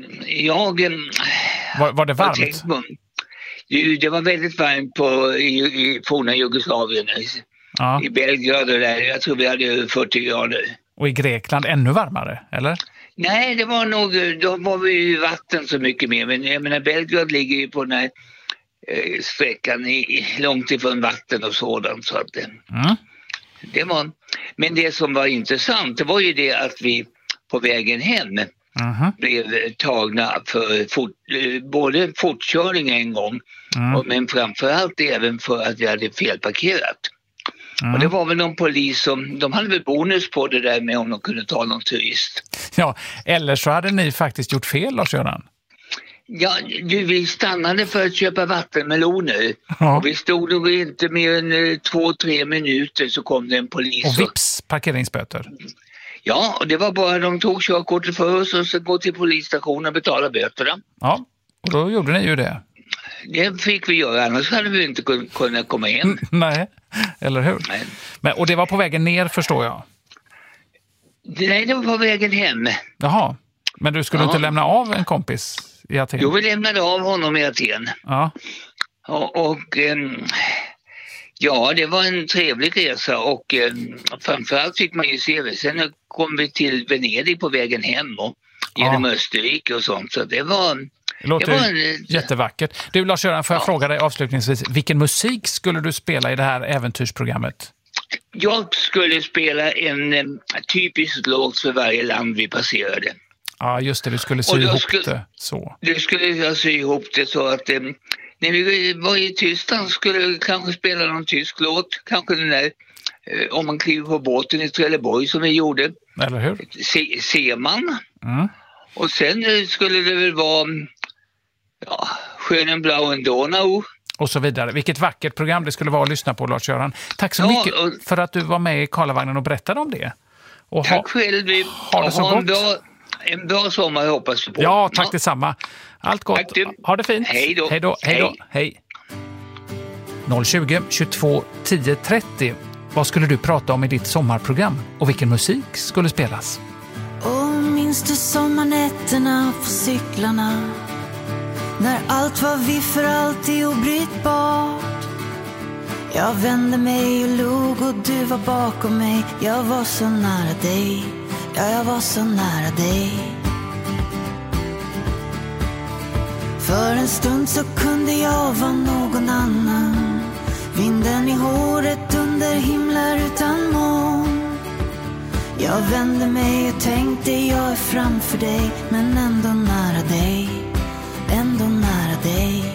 Var det varmt? Det var väldigt varmt i forna Jugoslavien. Ja. I Belgrad och där, jag tror vi hade 40 grader. Och i Grekland ännu varmare, eller? Nej, det var nog, då var vi ju vatten så mycket mer. Men jag menar, Belgrad ligger ju på den här sträckan långt ifrån vatten och sådant. Så att, det var, men det som var intressant, det var ju det att vi på vägen hem blev tagna för både fortkörning en gång, men framförallt även för att vi hade felparkerat. Och det var väl någon polis som, de hade väl bonus på det där med om de kunde ta någon turist. Ja, eller så hade ni faktiskt gjort fel, Lars-Göran. Ja, vi stannade för att köpa vattenmeloner. Ja. Och vi stod nog inte mer än 2-3 minuter så kom det en polis. Och vips, parkeringsböter. Ja, och det var bara de tog körkortet för oss och så gå till polisstationen och betala böterna. Ja, och då gjorde ni ju det. Det fick vi göra, annars hade vi inte kunnat komma hem. Nej, eller hur? Nej. Och det var på vägen ner, förstår jag. Nej, det var på vägen hem. Jaha, men du skulle inte lämna av en kompis i Aten? Jo, vi lämnade av honom i Aten. Ja. Och det var en trevlig resa och framförallt fick man ju se det. Sen kom vi till Venedig på vägen hem och genom Österrike och sånt. Så det var... Det låter jättevackert. Du Lars-Göran, får jag fråga dig avslutningsvis, vilken musik skulle du spela i det här äventyrsprogrammet? Jag skulle spela en typisk låt för varje land vi passerade. Ja, just det. Du skulle sy ihop det så. Du skulle sy ihop det så att när vi var i Tyskland skulle vi kanske spela någon tysk låt. Kanske den där om man kliver på båten i Trelleborg som vi gjorde. Eller hur? Seeman. Och sen skulle det väl vara Schönen blauen Donau. Och så vidare. Vilket vackert program det skulle vara att lyssna på, Lars-Göran. Tack så mycket för att du var med i Karlavagnen och berättade om det. Och tack själv. Ha det så gott. En bra sommar hoppas vi på. Ja, tack detsamma. Allt gott. Tack, ha det fint. Hej då. Hej då. Hej då. Hej. 020 22 10 30. Vad skulle du prata om i ditt sommarprogram? Och vilken musik skulle spelas? Minns du sommarnätterna på cyklarna? När allt var vi för alltid obrytbart. Jag vände mig och log och du var bakom mig. Jag var så nära dig. Ja, jag var så nära dig. För en stund så kunde trodde jag var någon annan. Vinden i håret under himlar utan moln. Jag vände mig och tänkte jag är framför dig, men ändå nära dig, ändå nära dig.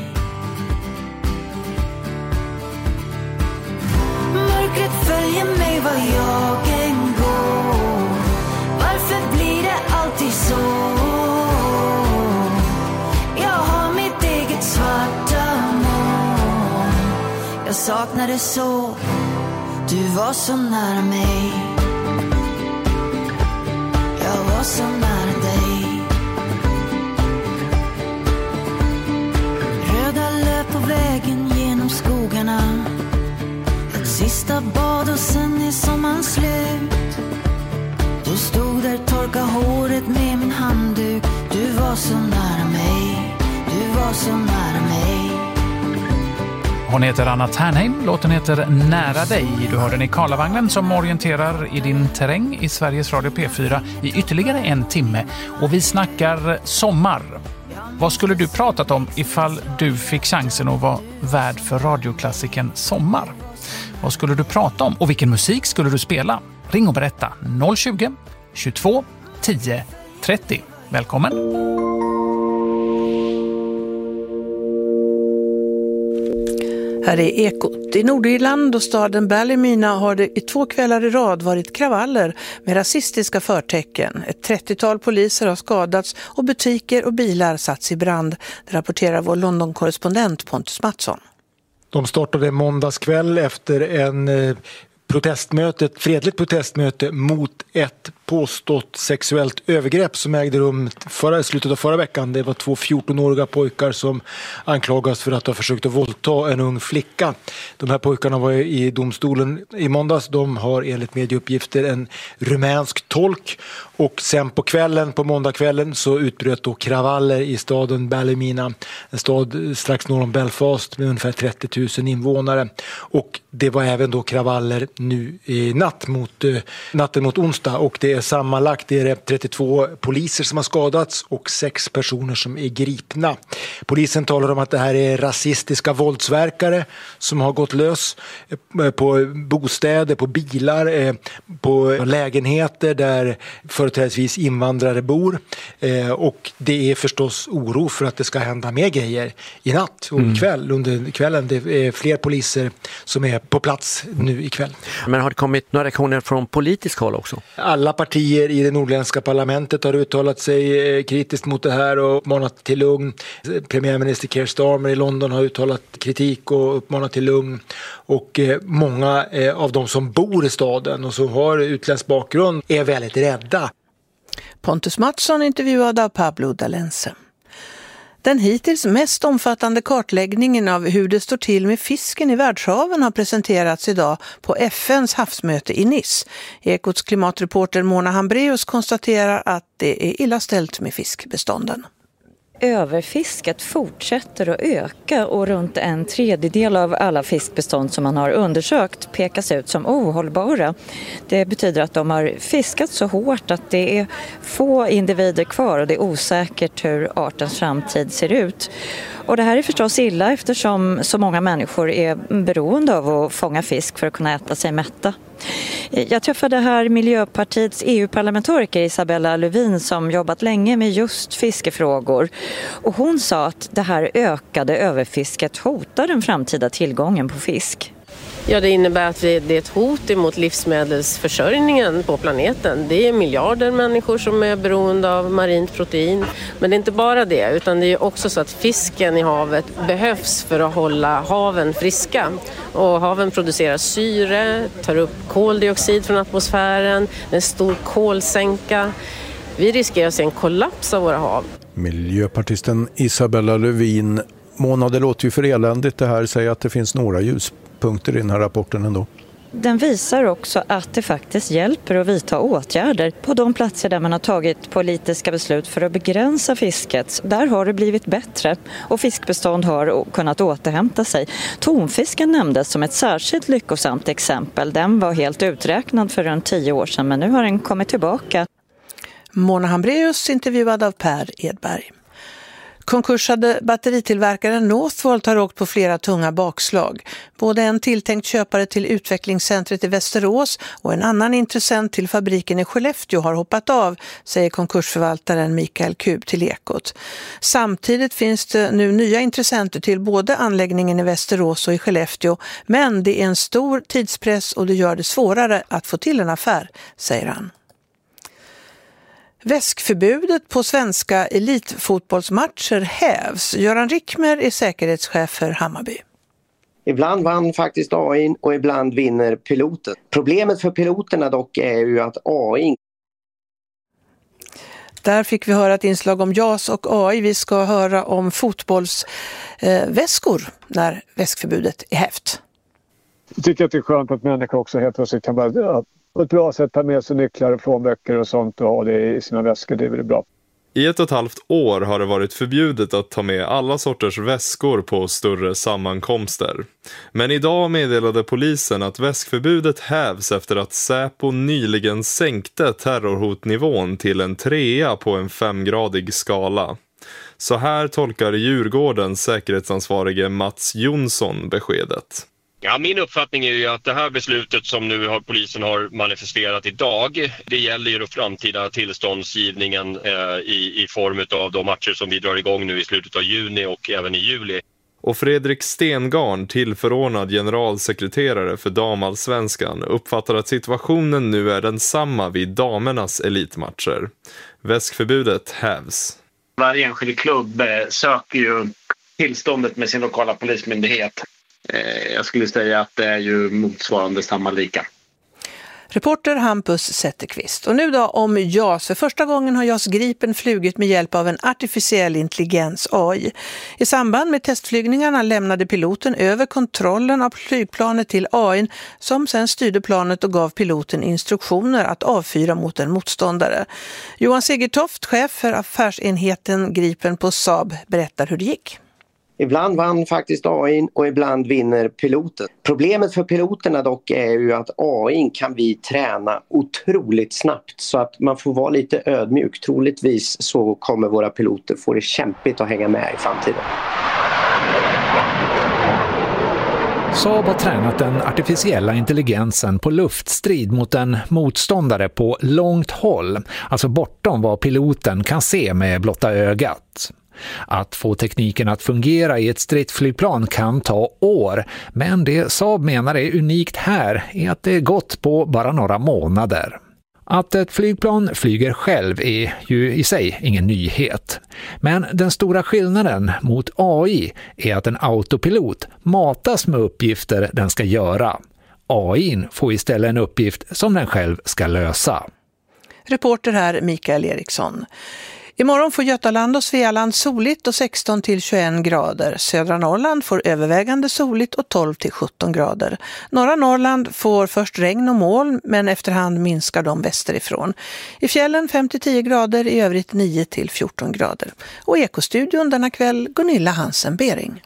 Mörkret följer mig var jag än går. Varför blir det alltid så? Jag har mitt eget svarta moln. Jag saknade så. Du var så nära mig. Jag var så nära dig. Röda löp på vägen genom skogarna. Ett sista bad och sen är sommaren slut. Du stod där, torka håret med min handduk. Du var så nära mig. Du var så nära mig. Hon heter Anna Ternheim, låten heter Nära dig. Du hör den i Karlavagnen som orienterar i din terräng i Sveriges Radio P4 i ytterligare en timme. Och vi snackar sommar. Vad skulle du pratat om ifall du fick chansen att vara värd för radioklassikern Sommar? Vad skulle du prata om och vilken musik skulle du spela? Ring och berätta 020 22 10 30. Välkommen! Här är Ekot. I Nordirland och staden Ballymena har det i 2 kvällar i rad varit kravaller med rasistiska förtecken. Ett 30-tal poliser har skadats och butiker och bilar satts i brand. Det rapporterar vår London-korrespondent Pontus Mattsson. De startade måndagskväll efter ett fredligt protestmöte mot ett påstått sexuellt övergrepp som ägde rum slutet av förra veckan. Det var 2 14-åriga pojkar som anklagas för att ha försökt att våldta en ung flicka. De här pojkarna var i domstolen i måndags. De har enligt medieuppgifter en rumänsk tolk. Och sen på måndagskvällen så utbröt då kravaller i staden Ballymena. En stad strax norr om Belfast med ungefär 30 000 invånare. Och det var även då kravaller nu i natten mot onsdag. Och det är sammanlagt 32 poliser som har skadats och 6 personer som är gripna. Polisen talar om att det här är rasistiska våldsverkare som har gått lös på bostäder, på bilar, på lägenheter där företrädesvis invandrare bor. Och det är förstås oro för att det ska hända mer grejer i natt och ikväll. Under kvällen det är fler poliser som är på plats nu ikväll. Men har det kommit några reaktioner från politisk håll också? Alla partier i det nordländska parlamentet har uttalat sig kritiskt mot det här och uppmanat till lugn. Premiärminister Keir Starmer i London har uttalat kritik och uppmanat till lugn. Och många av de som bor i staden och som har utländsk bakgrund är väldigt rädda. Pontus Mattsson intervjuad av Pablo Dalense. Den hittills mest omfattande kartläggningen av hur det står till med fisken i världshaven har presenterats idag på FNs havsmöte i Nice. Ekots klimatreporter Mona Hambreus konstaterar att det är illa ställt med fiskbestånden. Överfisket fortsätter att öka och runt 1/3 av alla fiskbestånd som man har undersökt pekas ut som ohållbara. Det betyder att de har fiskat så hårt att det är få individer kvar och det är osäkert hur artens framtid ser ut. Och det här är förstås illa eftersom så många människor är beroende av att fånga fisk för att kunna äta sig mätta. Jag träffade här Miljöpartiets EU-parlamentariker Isabella Lövin som jobbat länge med just fiskefrågor. Och hon sa att det här ökade överfisket hotar den framtida tillgången på fisk. Ja, det innebär att det är ett hot emot livsmedelsförsörjningen på planeten. Det är miljarder människor som är beroende av marint protein. Men det är inte bara det, utan det är också så att fisken i havet behövs för att hålla haven friska. Och haven producerar syre, tar upp koldioxid från atmosfären, en stor kolsänka. Vi riskerar att se en kollaps av våra hav. Miljöpartisten Isabella Lövin, Mona, det låter ju för eländigt det här, säger att det finns några ljuspunkter i den här rapporten ändå. Den visar också att det faktiskt hjälper att vidta åtgärder på de platser där man har tagit politiska beslut för att begränsa fisket. Där har det blivit bättre och fiskbestånd har kunnat återhämta sig. Tonfisken nämndes som ett särskilt lyckosamt exempel. Den var helt uträknad för runt 10 år sedan men nu har den kommit tillbaka. Mona Hambreus intervjuad av Per Edberg. Konkursade batteritillverkaren Northvolt har åkt på flera tunga bakslag. Både en tilltänkt köpare till utvecklingscentret i Västerås och en annan intressent till fabriken i Skellefteå har hoppat av, säger konkursförvaltaren Mikael Kub till Ekot. Samtidigt finns det nu nya intressenter till både anläggningen i Västerås och i Skellefteå, men det är en stor tidspress och det gör det svårare att få till en affär, säger han. Väskförbudet på svenska elitfotbollsmatcher hävs. Göran Rickmer är säkerhetschef för Hammarby. Ibland vann faktiskt AI och ibland vinner piloten. Problemet för piloterna dock är ju att AI... Där fick vi höra ett inslag om JAS och AI. Vi ska höra om fotbollsväskor när väskförbudet är hävt. Jag tycker att det är skönt att människor också helt plötsligt kan bara på ett bra sätt ta med sig nycklar och plånböcker och sånt och ha det i sina väskor. Det är väl bra. I 1,5 år har det varit förbjudet att ta med alla sorters väskor på större sammankomster. Men idag meddelade polisen att väskförbudet hävs efter att Säpo nyligen sänkte terrorhotnivån till en 3 på en 5-gradig skala. Så här tolkar Djurgårdens säkerhetsansvarige Mats Jonsson beskedet. Ja, min uppfattning är ju att det här beslutet som nu polisen har manifesterat idag, det gäller ju då framtida tillståndsgivningen i form av de matcher som vi drar igång nu i slutet av juni och även i juli. Och Fredrik Stengarn, tillförordnad generalsekreterare för damallsvenskan, uppfattar att situationen nu är densamma vid damernas elitmatcher. Väskförbudet hävs. Varje enskild klubb söker ju tillståndet med sin lokala polismyndighet. Jag skulle säga att det är ju motsvarande samma lika. Reporter Hampus Zetterqvist. Och nu då om JAS. För första gången har JAS Gripen flugit med hjälp av en artificiell intelligens, AI. I samband med testflygningarna lämnade piloten över kontrollen av flygplanet till AI som sen styrde planet och gav piloten instruktioner att avfyra mot en motståndare. Johan Segertoft, chef för affärsenheten Gripen på Saab, berättar hur det gick. Ibland vann faktiskt AI och ibland vinner piloten. Problemet för piloterna dock är ju att AI kan vi träna otroligt snabbt så att man får vara lite ödmjuk. Troligtvis så kommer våra piloter få det kämpigt att hänga med i framtiden. Saab har tränat den artificiella intelligensen på luftstrid mot en motståndare på långt håll, alltså bortom vad piloten kan se med blotta ögat. Att få tekniken att fungera i ett stridsflygplan kan ta år, men det Saab menar är unikt här är att det gått på bara några månader. Att ett flygplan flyger själv är ju i sig ingen nyhet. Men den stora skillnaden mot AI är att en autopilot matas med uppgifter den ska göra. AI får istället en uppgift som den själv ska lösa. Reporter här Mikael Eriksson. Imorgon får Götaland och Svealand soligt och 16-21 grader. Södra Norrland får övervägande soligt och 12-17 grader. Norra Norrland får först regn och moln, men efterhand minskar de västerifrån. I fjällen 5-10 grader, i övrigt 9-14 grader. Och Ekostudion denna kväll Gunilla Hansen-Bering.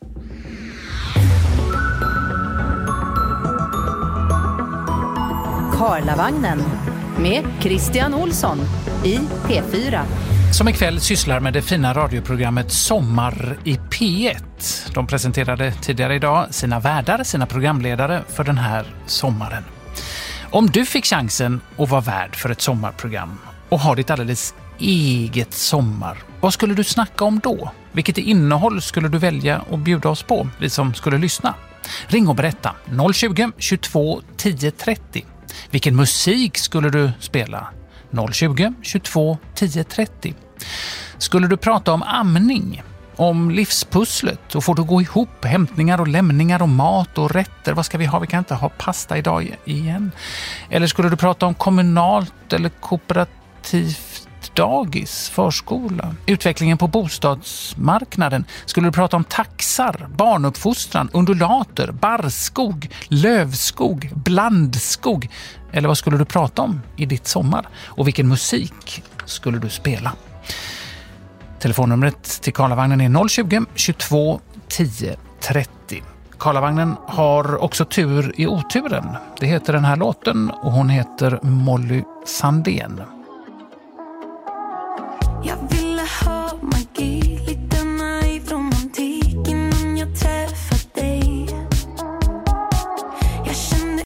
Karlavagnen med Christian Olsson i P4. Som ikväll sysslar med det fina radioprogrammet Sommar i P1. De presenterade tidigare idag sina värdar, sina programledare för den här sommaren. Om du fick chansen att vara värd för ett sommarprogram och har ditt alldeles eget sommar, vad skulle du snacka om då? Vilket innehåll skulle du välja att bjuda oss på, vi som skulle lyssna? Ring och berätta 020 22 10 30. Vilken musik skulle du spela? 020 22 10 30. Skulle du prata om amning, om livspusslet och får du gå ihop hämtningar och lämningar och mat och rätter? Vad ska vi ha? Vi kan inte ha pasta idag igen. Eller skulle du prata om kommunalt eller kooperativt dagis, förskola, utvecklingen på bostadsmarknaden? Skulle du prata om taxar, barnuppfostran, undulater, barrskog, lövskog, blandskog? Eller vad skulle du prata om i ditt sommar? Och vilken musik skulle du spela? Telefonnumret till Karlavagnen är 020 22 10 30. Karlavagnen har också tur i oturen. Det heter den här låten och hon heter Molly Sandén.